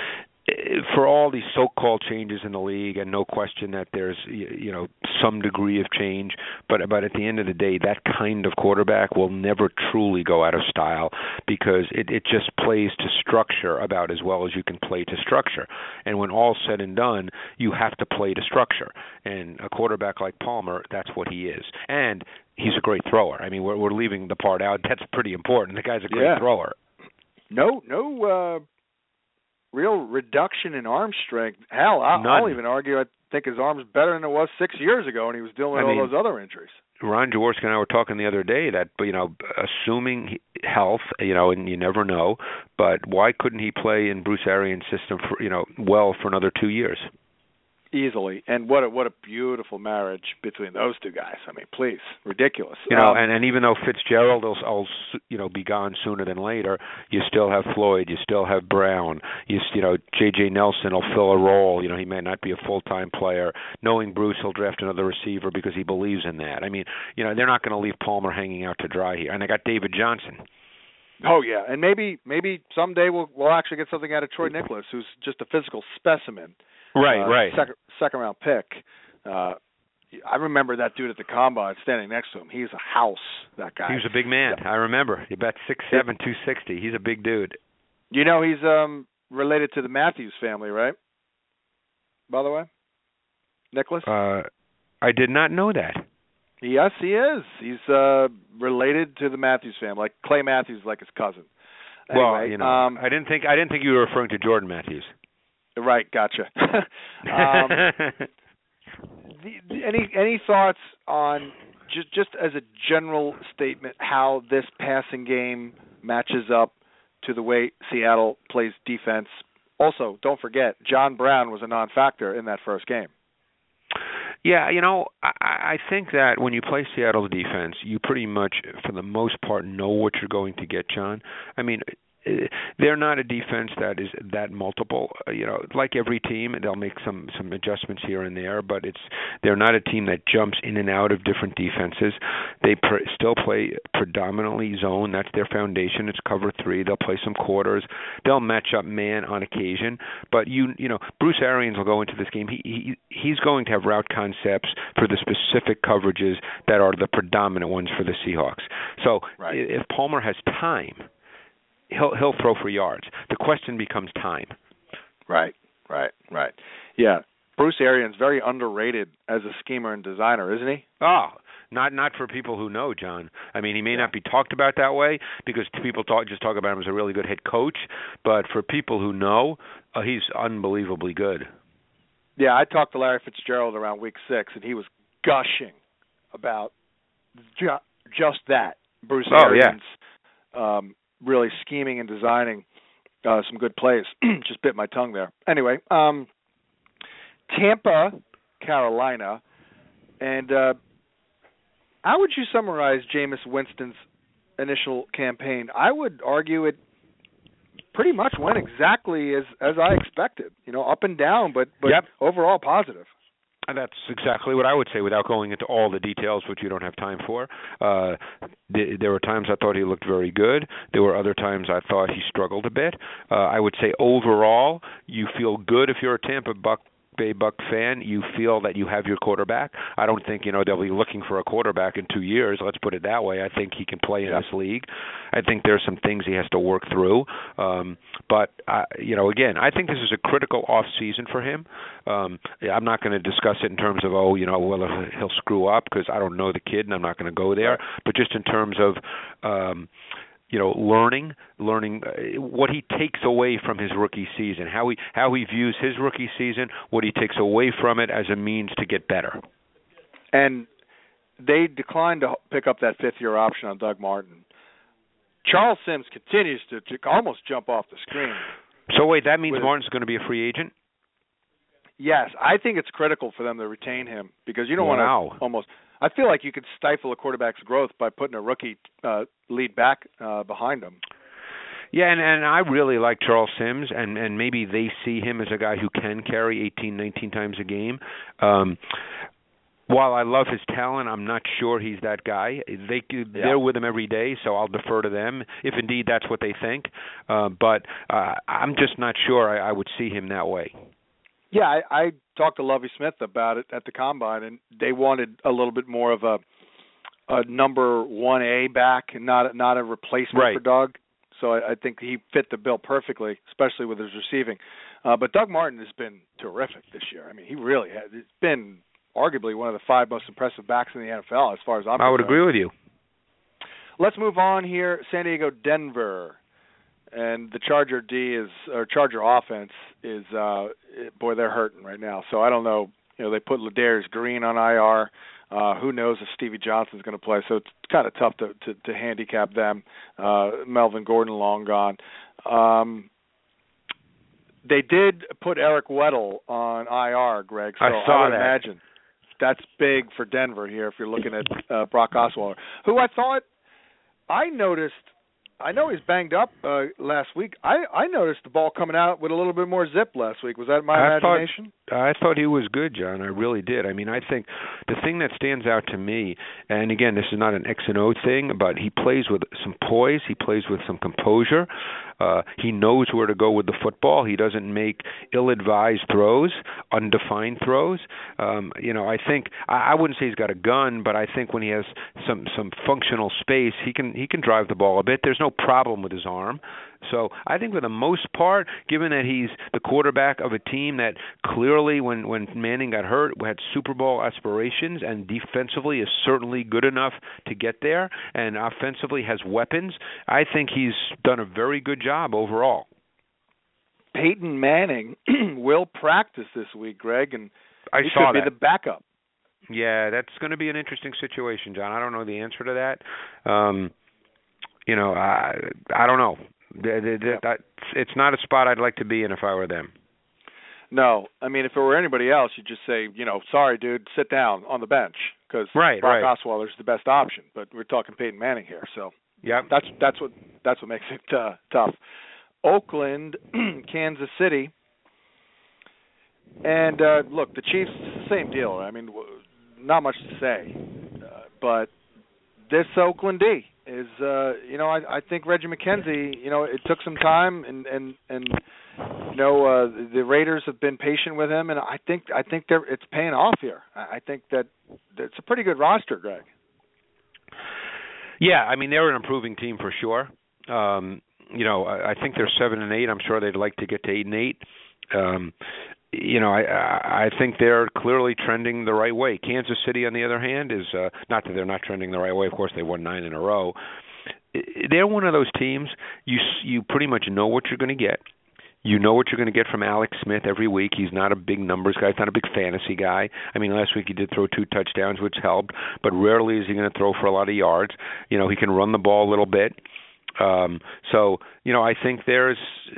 for all these so-called changes in the league, and no question that there's, you know, some degree of change, but but at the end of the day, that kind of quarterback will never truly go out of style, because it, it just plays to structure about as well as you can play to structure. And when all's said and done, you have to play to structure. And a quarterback like Palmer, that's what he is. And he's a great thrower. I mean, we're we're leaving the part out. That's pretty important. The guy's a great yeah. thrower. No, no. Uh... Real reduction in arm strength. Hell, I'll, I'll even argue I think his arm's better than it was six years ago, and he was dealing with I all mean, those other injuries. Ron Jaworski and I were talking the other day that, you know, assuming health, you know, and you never know, but why couldn't he play in Bruce Arians' system for, you know, well for another two years? Easily. And what a, what a beautiful marriage between those two guys. I mean, please, ridiculous. You know, um, and, and even though Fitzgerald will, will, you know, be gone sooner than later, you still have Floyd, you still have Brown, you, you know, J J Nelson will fill a role. You know, he may not be a full-time player. Knowing Bruce, he'll draft another receiver because he believes in that. I mean, you know, they're not going to leave Palmer hanging out to dry here. And they got David Johnson. Oh, yeah, and maybe maybe someday we'll, we'll actually get something out of Troy Nicholas, who's just a physical specimen. Right, uh, right. Second, second round pick. Uh, I remember that dude at the combine standing next to him. He's a house, that guy. He was a big man. Yeah. I remember. He's about six seven, two sixty. He's a big dude. You know, he's um related to the Matthews family, right? By the way, Nicholas? Uh, I did not know that. Yes, he is. He's uh, related to the Matthews family. Like Clay Matthews, like his cousin. Anyway, well, you know, um, I didn't think I didn't think you were referring to Jordan Matthews. Right, gotcha. um, the, the, any any thoughts on just just as a general statement how this passing game matches up to the way Seattle plays defense? Also, don't forget, John Brown was a non-factor in that first game. Yeah, you know, I, I think that when you play Seattle's defense, you pretty much, for the most part, know what you're going to get, John. I mean, they're not a defense that is that multiple. You know, like every team, they'll make some some adjustments here and there, but it's they're not a team that jumps in and out of different defenses. They pr- still play predominantly zone. That's their foundation. It's cover three. They'll play some quarters. They'll match up man on occasion. But you you know, Bruce Arians will go into this game. He, he he's going to have route concepts for the specific coverages that are the predominant ones for the Seahawks. So right. if Palmer has time, He'll he'll throw for yards. The question becomes time. Right, right, right. Yeah, Bruce Arians very underrated as a schemer and designer, isn't he? Oh, not not for people who know, John. I mean, he may not be talked about that way because people talk just talk about him as a really good head coach. But for people who know, uh, he's unbelievably good. Yeah, I talked to Larry Fitzgerald around week six, and he was gushing about ju- just that. Bruce oh, Arians. Yeah. Um, really scheming and designing uh, some good plays. Just bit my tongue there. Anyway, um, Tampa, Carolina, and uh, how would you summarize Jameis Winston's initial campaign? I would argue it pretty much went exactly as, as I expected. You know, up and down, but, but yep. overall positive. And that's exactly what I would say without going into all the details, which you don't have time for. Uh, th- there were times I thought he looked very good. There were other times I thought he struggled a bit. Uh, I would say overall, you feel good if you're a Tampa Buck Bay Buck fan. You feel that you have your quarterback. I don't think, you know, they'll be looking for a quarterback in two years. Let's put it that way. I think he can play in yeah. this league. I think there's some things he has to work through. Um, but, uh, you know, again, I think this is a critical off season for him. Um, I'm not going to discuss it in terms of, oh, you know, well, he'll screw up because I don't know the kid and I'm not going to go there. But just in terms of, um, you know, learning, learning uh, what he takes away from his rookie season, how he how he views his rookie season, what he takes away from it as a means to get better. And they declined to pick up that fifth-year option on Doug Martin. Charles Sims continues to, to almost jump off the screen. So wait, that means With, Martin's going to be a free agent? Yes, I think it's critical for them to retain him because you don't wow. want to almost. I feel like you could stifle a quarterback's growth by putting a rookie uh, lead back uh, behind him. Yeah, and, and I really like Charles Sims, and, and maybe they see him as a guy who can carry eighteen, nineteen times a game. Um, while I love his talent, I'm not sure he's that guy. They, they're yeah. with him every day, so I'll defer to them, if indeed that's what they think. Uh, but uh, I'm just not sure I, I would see him that way. Yeah, I, I talked to Lovie Smith about it at the Combine, and they wanted a little bit more of a a number one A back and not not a replacement right. for Doug. So I, I think he fit the bill perfectly, especially with his receiving. Uh, but Doug Martin has been terrific this year. I mean, he really has. It's been arguably one of the five most impressive backs in the N F L as far as I'm concerned. I would agree with you. Let's move on here. San Diego, Denver. And the Charger D is or Charger offense is uh, boy, they're hurting right now. So I don't know. You know, they put Ladarius Green on I R. Uh, who knows if Stevie Johnson's going to play? So it's kind of tough to, to, to handicap them. Uh, Melvin Gordon long gone. Um, they did put Eric Weddle on I R, Greg. So I saw I would that. imagine that's big for Denver here. If you're looking at uh, Brock Osweiler, who I thought I noticed. I know he's banged up uh, last week. I, I noticed the ball coming out with a little bit more zip last week. Was that my I imagination? Thought, I thought he was good, John. I really did. I mean, I think the thing that stands out to me, and again, this is not an X and O thing, but he plays with some poise. He plays with some composure. Uh, he knows where to go with the football. He doesn't make ill-advised throws, undefined throws. Um, you know, I think I, I wouldn't say he's got a gun, but I think when he has some some functional space, he can he can drive the ball a bit. There's no problem with his arm. So I think for the most part, given that he's the quarterback of a team that clearly, when, when Manning got hurt, had Super Bowl aspirations, and defensively is certainly good enough to get there, and offensively has weapons, I think he's done a very good job overall. Peyton Manning will practice this week, Greg, and I he saw could that. be the backup. Yeah, that's going to be an interesting situation, John. I don't know the answer to that. Um, you know, I I don't know. The, the, the, that, it's not a spot I'd like to be in if I were them. No, I mean, if it were anybody else, you'd just say, you know, sorry, dude, sit down on the bench because right, Brock right. Osweiler's the best option. But we're talking Peyton Manning here, so yeah, that's that's what that's what makes it uh, tough. Oakland, Kansas City, and uh, look, the Chiefs, same deal. I mean, not much to say, uh, but this Oakland D is, uh, you know, I, I think Reggie McKenzie, you know, it took some time, and and and you know, uh, the Raiders have been patient with him, and I think I think they're it's paying off here. I think that it's a pretty good roster, Greg. Yeah, I mean they're an improving team for sure. Um, you know, I, I think they're seven and eight. I'm sure they'd like to get to eight and eight. Um, you know, I I think they're clearly trending the right way. Kansas City, on the other hand, is uh, not that they're not trending the right way. Of course, they won nine in a row. They're one of those teams you you pretty much know what you're going to get. You know what you're going to get from Alex Smith every week. He's not a big numbers guy. He's not a big fantasy guy. I mean, last week he did throw two touchdowns, which helped, but rarely is he going to throw for a lot of yards. You know, he can run the ball a little bit. Um, so, you know, I think there's,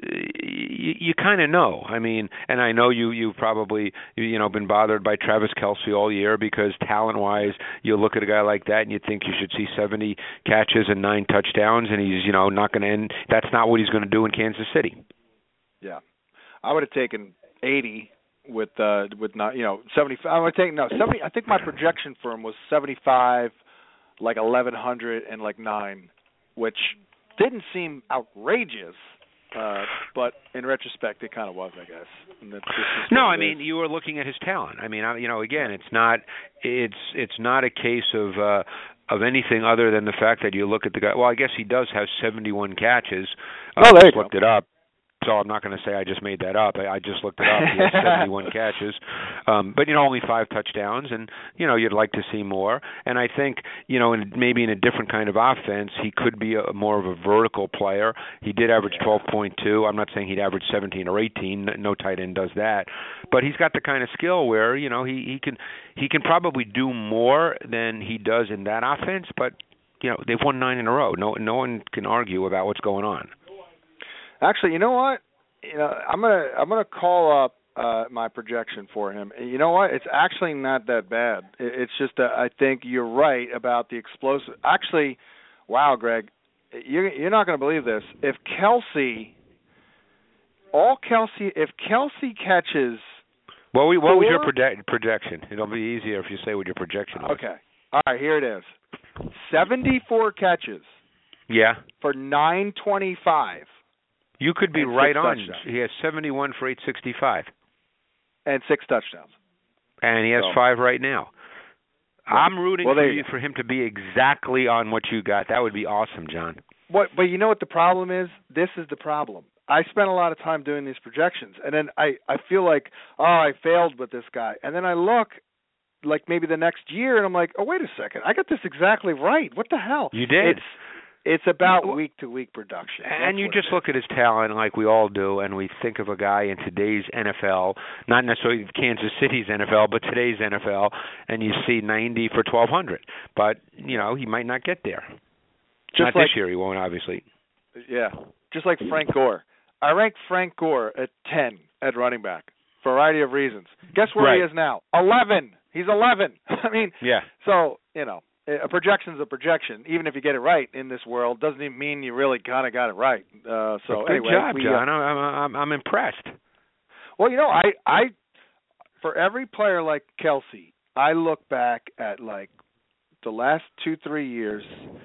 you, you kind of know. I mean, and I know you, you've probably, you know, been bothered by Travis Kelce all year because talent-wise, you look at a guy like that and you think you should see seventy catches and nine touchdowns, and he's, you know, not going to end. That's not what he's going to do in Kansas City. Yeah, I would have taken eighty with uh with not you know seventy-five. I would have taken no seventy. I think my projection for him was seventy-five, like eleven hundred, and like nine, which didn't seem outrageous, uh, but in retrospect, it kind of was, I guess. And that this is no, what I it mean is. you were looking at his talent. I mean, I, you know, again, it's not it's it's not a case of. Uh, of anything other than the fact that you look at the guy. Well, I guess he does have seventy-one catches. Uh, oh, there I you looked go. it up. So I'm not going to say I just made that up. I, I just looked it up. He has seventy-one catches, um, but you know only five touchdowns, and you know you'd like to see more. And I think you know in, maybe in a different kind of offense, he could be a, more of a vertical player. He did average twelve point two. I'm not saying he'd average seventeen or eighteen. No tight end does that, but he's got the kind of skill where you know he, he can he can probably do more than he does in that offense. But you know they've won nine in a row. No no one can argue about what's going on. Actually, you know what? You know, I'm gonna I'm gonna call up uh, my projection for him. You know what? It's actually not that bad. It's just that I think you're right about the explosive. Actually, wow, Greg, you're you're not gonna believe this. If Kelce, all Kelce, if Kelce catches. Well, we, what four, was your proje- projection? It'll be easier if you say what your projection was. Okay. All right, here it is. seventy-four catches. Yeah. For nine twenty-five. You could be and right on. Touchdowns. He has seventy-one for eight sixty-five. And six touchdowns. And he has so. five right now. Yeah. I'm rooting well, for you you for him to be exactly on what you got. That would be awesome, John. What? But you know what the problem is? This is the problem. I spent a lot of time doing these projections, and then I, I feel like, oh, I failed with this guy. And then I look, like maybe the next year, and I'm like, oh, wait a second. I got this exactly right. What the hell? You did. It's, It's about week-to-week production. And That's you what just look at his talent like we all do, and we think of a guy in today's N F L, not necessarily Kansas City's N F L, but today's N F L, and you see ninety for twelve hundred. But, you know, he might not get there. Just not like, this year, he won't, obviously. Yeah, just like Frank Gore. I ranked Frank Gore at ten at running back for a variety of reasons. Guess where right. he is now? eleven. He's eleven. I mean, yeah. So, you know. A projection's a projection. Even if you get it right in this world, doesn't even mean you really kind of got it right. Uh, so Good anyway, job, we, John. uh, I'm, I'm I'm impressed. Well, you know, I I for every player like Kelce, I look back at like the last two three years.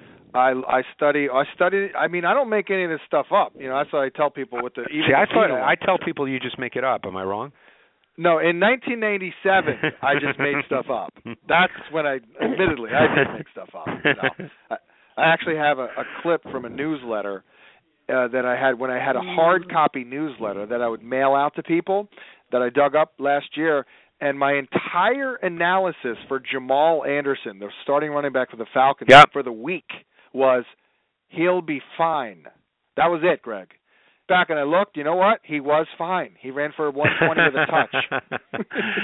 I I study I study. I mean, I don't make any of this stuff up. You know, that's what I tell people with the. Even See, I the thought team. I tell people you just make it up. Am I wrong? No, in nineteen ninety-seven, I just made stuff up. That's when I, admittedly, I did make stuff up. You know? I, I actually have a, a clip from a newsletter uh, that I had when I had a hard copy newsletter that I would mail out to people that I dug up last year. And my entire analysis for Jamal Anderson, the starting running back for the Falcons, yep. for the week was he'll be fine. That was it, Greg. back and I looked. You know what? He was fine. He ran for one twenty with a touch.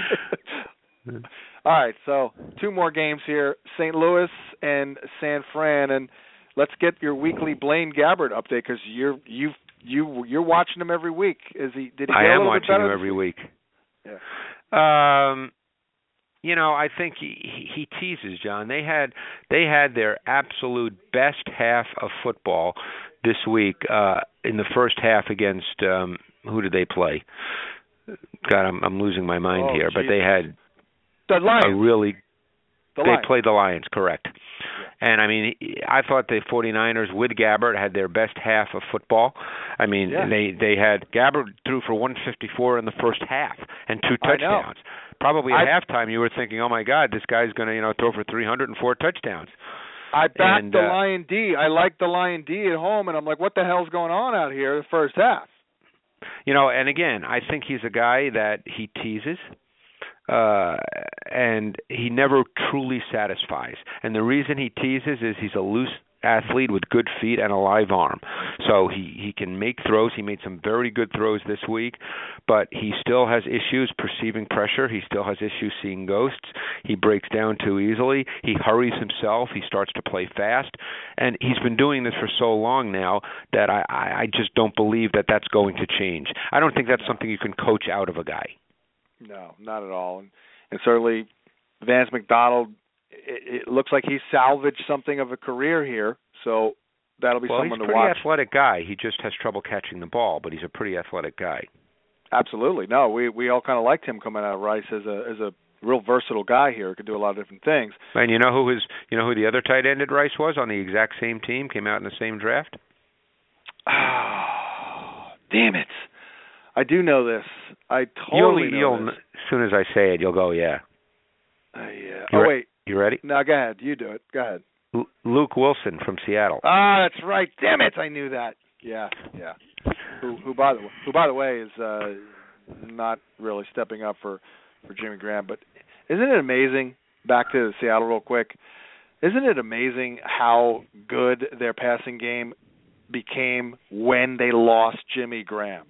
All right, so two more games here: Saint Louis and San Fran, and let's get your weekly Blaine Gabbert update because you're you you you're watching him every week. Is he? Did he? Get I a am little watching bit better him every week. Yeah. Um, you know, I think he, he he teases, John. They had they had their absolute best half of football this week uh, in the first half against um, who did they play? God, I'm I'm losing my mind oh, here, geez. but they had the Lions. a really the they Lions. played the Lions, correct. Yeah. And, I mean, I thought the 49ers with Gabbert had their best half of football. I mean, yeah. they, they had Gabbert threw for one fifty-four in the first half and two touchdowns. Probably at I, halftime you were thinking, oh, my God, this guy's going to, you know, throw for three hundred four touchdowns. I backed and, the uh, Lion D. I like the Lion D at home, and I'm like, what the hell's going on out here the first half? You know, and, again, I think he's a guy that he teases. Uh, and he never truly satisfies. And the reason he teases is he's a loose athlete with good feet and a live arm. So he, he can make throws. He made some very good throws this week, but he still has issues perceiving pressure. He still has issues seeing ghosts. He breaks down too easily. He hurries himself. He starts to play fast. And he's been doing this for so long now that I, I just don't believe that that's going to change. I don't think that's something you can coach out of a guy. No, not at all. And, and certainly Vance McDonald, it, it looks like he's salvaged something of a career here, so that'll be well, someone to watch. Well, he's a pretty athletic guy. He just has trouble catching the ball, but he's a pretty athletic guy. Absolutely. No, we we all kind of liked him coming out of Rice as a as a real versatile guy here. Could do a lot of different things. And you know who his you know who the other tight end at Rice was on the exact same team, came out in the same draft? Oh, damn it. I do know this. I totally you'll, know you'll, this. As soon as I say it, you'll go, yeah. Uh, yeah. You oh, re- wait. You ready? No, go ahead. You do it. Go ahead. L- Luke Wilson from Seattle. Ah, that's right. Damn it. I knew that. Yeah, yeah. Who, who by the way, who, by the way is uh, not really stepping up for, for Jimmy Graham. But isn't it amazing, back to Seattle real quick, isn't it amazing how good their passing game became when they lost Jimmy Graham?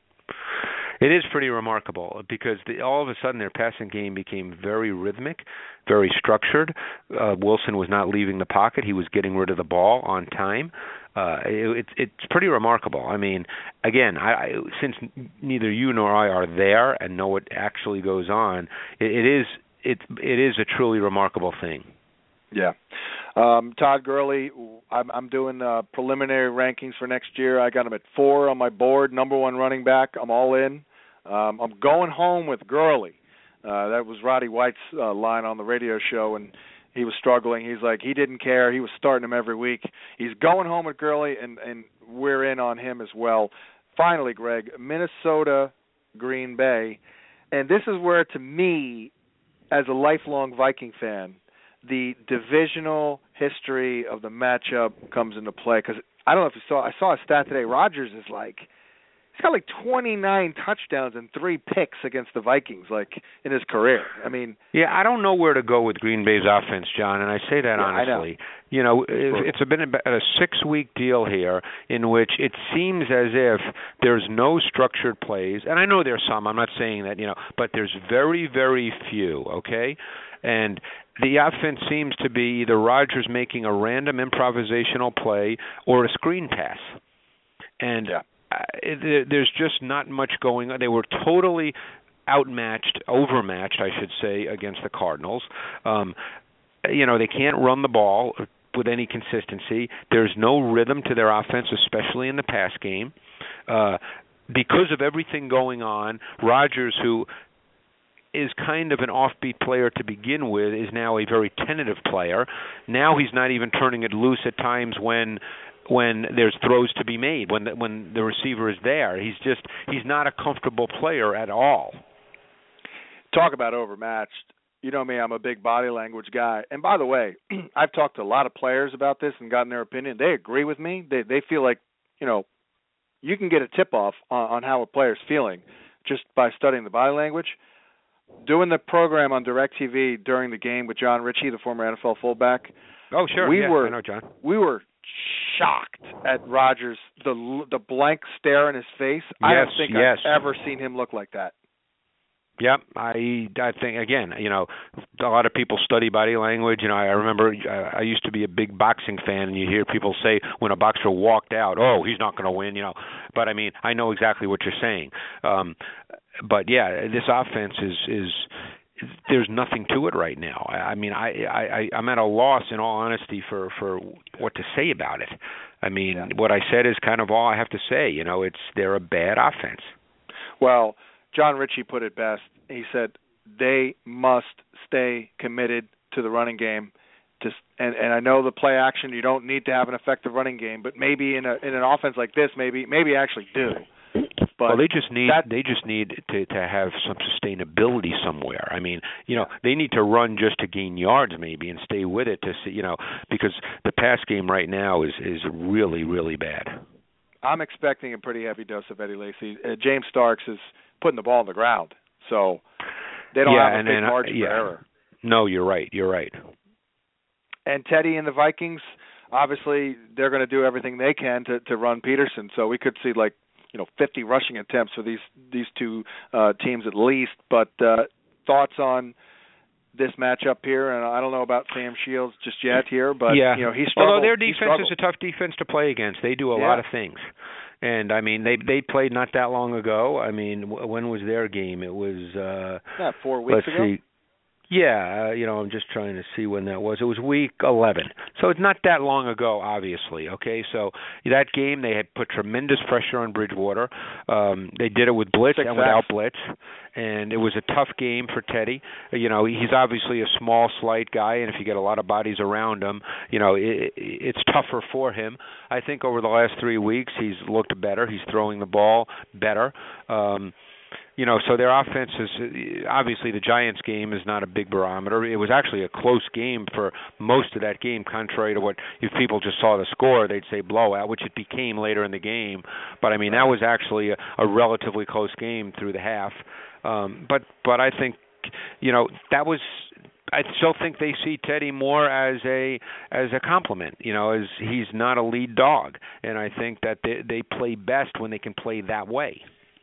It is pretty remarkable because the, all of a sudden their passing game became very rhythmic, very structured. Uh, Wilson was not leaving the pocket. He was getting rid of the ball on time. Uh, it, it, it's pretty remarkable. I mean, again, I, I, since neither you nor I are there and know what actually goes on, it, it is it it is a truly remarkable thing. Yeah. Um, Todd Gurley, I'm, I'm doing uh, preliminary rankings for next year. I got him at four on my board, number one running back. I'm all in. Um, I'm going home with Gurley. Uh, that was Roddy White's uh, line on the radio show, and he was struggling. He's like, he didn't care. He was starting him every week. He's going home with Gurley, and, and we're in on him as well. Finally, Greg, Minnesota, Green Bay. And this is where, to me, as a lifelong Viking fan, the divisional history of the matchup comes into play. Because I don't know if you saw, I saw a stat today. Rodgers is like, he's got like twenty-nine touchdowns and three picks against the Vikings, like in his career. I mean, yeah, I don't know where to go with Green Bay's offense, John, and I say that yeah, honestly. Know. You know, it's been a six-week deal here in which it seems as if there's no structured plays, and I know there's some. I'm not saying that, you know, but there's very, very few. Okay, and the offense seems to be either Rodgers making a random improvisational play or a screen pass, and yeah. uh, it, there's just not much going on. They were totally outmatched, overmatched, I should say, against the Cardinals. Um, you know, they can't run the ball with any consistency. There's no rhythm to their offense, especially in the pass game. Uh, because of everything going on, Rodgers, who is kind of an offbeat player to begin with, is now a very tentative player. Now he's not even turning it loose at times when when there's throws to be made, when the, when the receiver is there. He's just he's not a comfortable player at all. Talk about overmatched. You know me, I'm a big body language guy. And by the way, I've talked to a lot of players about this and gotten their opinion. They agree with me. They they feel like, you know, you can get a tip-off on, on how a player's feeling just by studying the body language. Doing the program on DirecTV during the game with John Ritchie, the former N F L fullback. Oh, sure. We yeah, were, I know, John. We were shocked at Rodgers, the the blank stare in his face. Yes, I don't think yes. I've ever seen him look like that. Yep, I I think again, you know, a lot of people study body language. You know, I remember I used to be a big boxing fan, and you hear people say when a boxer walked out, "Oh, he's not going to win," you know. But I mean, I know exactly what you're saying. Um, but yeah, this offense is is there's nothing to it right now. I, I mean, I, I I'm at a loss, in all honesty, for for what to say about it. I mean, yeah. What I said is kind of all I have to say. You know, it's they're a bad offense. Well, John Ritchie put it best. He said they must stay committed to the running game. Just and, and I know the play action, you don't need to have an effective running game, but maybe in a in an offense like this, maybe maybe actually do. But well, they just need that, they just need to to have some sustainability somewhere. I mean, you know, they need to run just to gain yards maybe and stay with it to see, you know, because the pass game right now is is really really bad. I'm expecting a pretty heavy dose of Eddie Lacy. Uh, James Starks is putting the ball on the ground, so they don't yeah, have a and, big and, margin uh, yeah. for error. No, you're right. You're right. And Teddy and the Vikings, obviously, they're going to do everything they can to, to run Peterson. So we could see like you know fifty rushing attempts for these these two uh, teams at least. But uh, thoughts on this matchup here, and I don't know about Sam Shields just yet here, but yeah. you know he struggled. Although their defense is a tough defense to play against, they do a yeah. lot of things. And I mean, they they played not that long ago. I mean, w- when was their game? It was uh, yeah, four weeks let's ago. See. Yeah, uh, you know, I'm just trying to see when that was. It was week eleven. So it's not that long ago, obviously, okay? So that game, they had put tremendous pressure on Bridgewater. Um, they did it with blitz Six and F. without blitz, and it was a tough game for Teddy. You know, he's obviously a small, slight guy, and if you get a lot of bodies around him, you know, it, it's tougher for him. I think over the last three weeks, he's looked better. He's throwing the ball better. Um You know, so their offense is obviously the Giants game is not a big barometer. It was actually a close game for most of that game, contrary to what if people just saw the score, they'd say blowout, which it became later in the game. But I mean, that was actually a, a relatively close game through the half. Um, but but I think, you know, that was. I still think they see Teddy more as a as a compliment, you know, as he's not a lead dog, and I think that they they play best when they can play that way.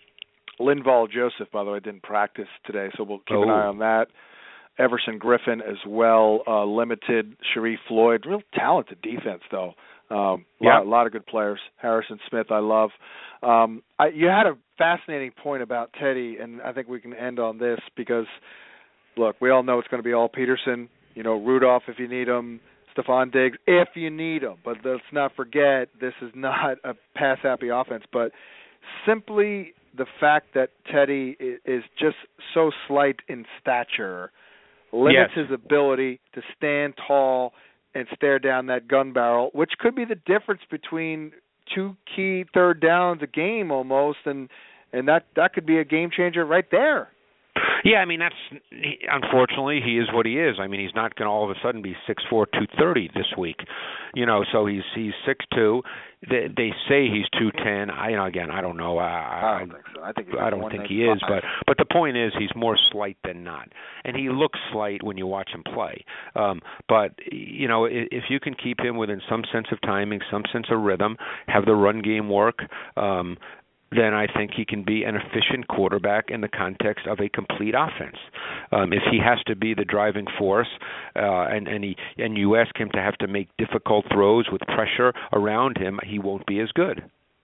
Linval Joseph, by the way, didn't practice today, so we'll keep oh. an eye on that. Everson Griffin as well, uh, limited. Sharif Floyd, real talented defense, though. Um, yeah. lot, a lot of good players. Harrison Smith, I love. Um, I, you had a fascinating point about Teddy, and I think we can end on this because, look, we all know it's going to be all Peterson. You know, Rudolph if you need him, Stephon Diggs if you need him. But let's not forget, this is not a pass-happy offense, but simply the fact that Teddy is just so slight in stature limits yes. his ability to stand tall and stare down that gun barrel, which could be the difference between two key third downs a game almost, and and that, that could be a game changer right there. Yeah, I mean, that's he, unfortunately he is what he is. I mean, he's not going to all of a sudden be six four, two thirty this week, you know. So he's he's six two. They, they say he's two ten. I you know again I don't know. I, I don't think so. I think he's I don't think he is. But but the point is he's more slight than not, and he looks slight when you watch him play. Um, but you know if, if you can keep him within some sense of timing, some sense of rhythm, have the run game work. Um, then I think he can be an efficient quarterback in the context of a complete offense. Um, if he has to be the driving force, uh, and and, he, and you ask him to have to make difficult throws with pressure around him, he won't be as good.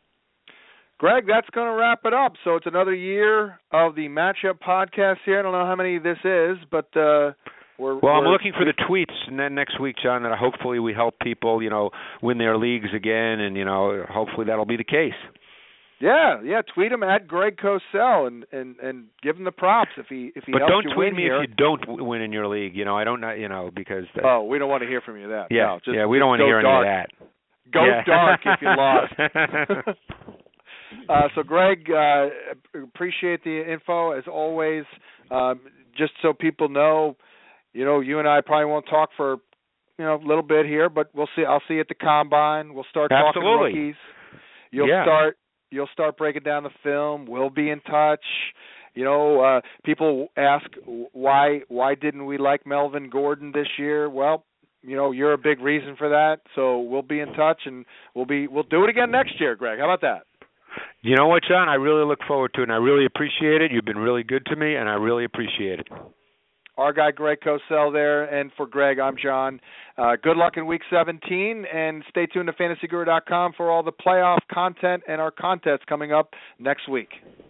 Greg, that's going to wrap it up. So it's another year of the Matchup Podcast here. I don't know how many this is, but uh, we're well. I'm we're, looking for the tweets, and then next week, John, that hopefully we help people, you know, win their leagues again, and you know, hopefully that'll be the case. Yeah, yeah. Tweet him at Greg Cosell and, and, and give him the props if he if he. But helps don't you tweet win me here. if you don't win in your league. You know, I don't know. You know, because that, oh, we don't want to hear from you that. Yeah, no, just, yeah. We just don't want to hear dark. any of that. Go yeah. dark if you lost. uh, so, Greg, uh, appreciate the info as always. Um, just so people know, you know, you and I probably won't talk for you know a little bit here, but we'll see. I'll see you at the combine. We'll start Absolutely. talking rookies. You'll yeah. start. You'll start breaking down the film. We'll be in touch. You know, uh, people ask why why didn't we like Melvin Gordon this year? Well, you know, you're a big reason for that. So we'll be in touch, and we'll be we'll do it again next year, Greg. How about that? You know what, John? I really look forward to it, and I really appreciate it. You've been really good to me, and I really appreciate it. Our guy, Greg Cosell there, and for Greg, I'm John. Uh, good luck in Week seventeen, and stay tuned to fantasy guru dot com for all the playoff content and our contests coming up next week.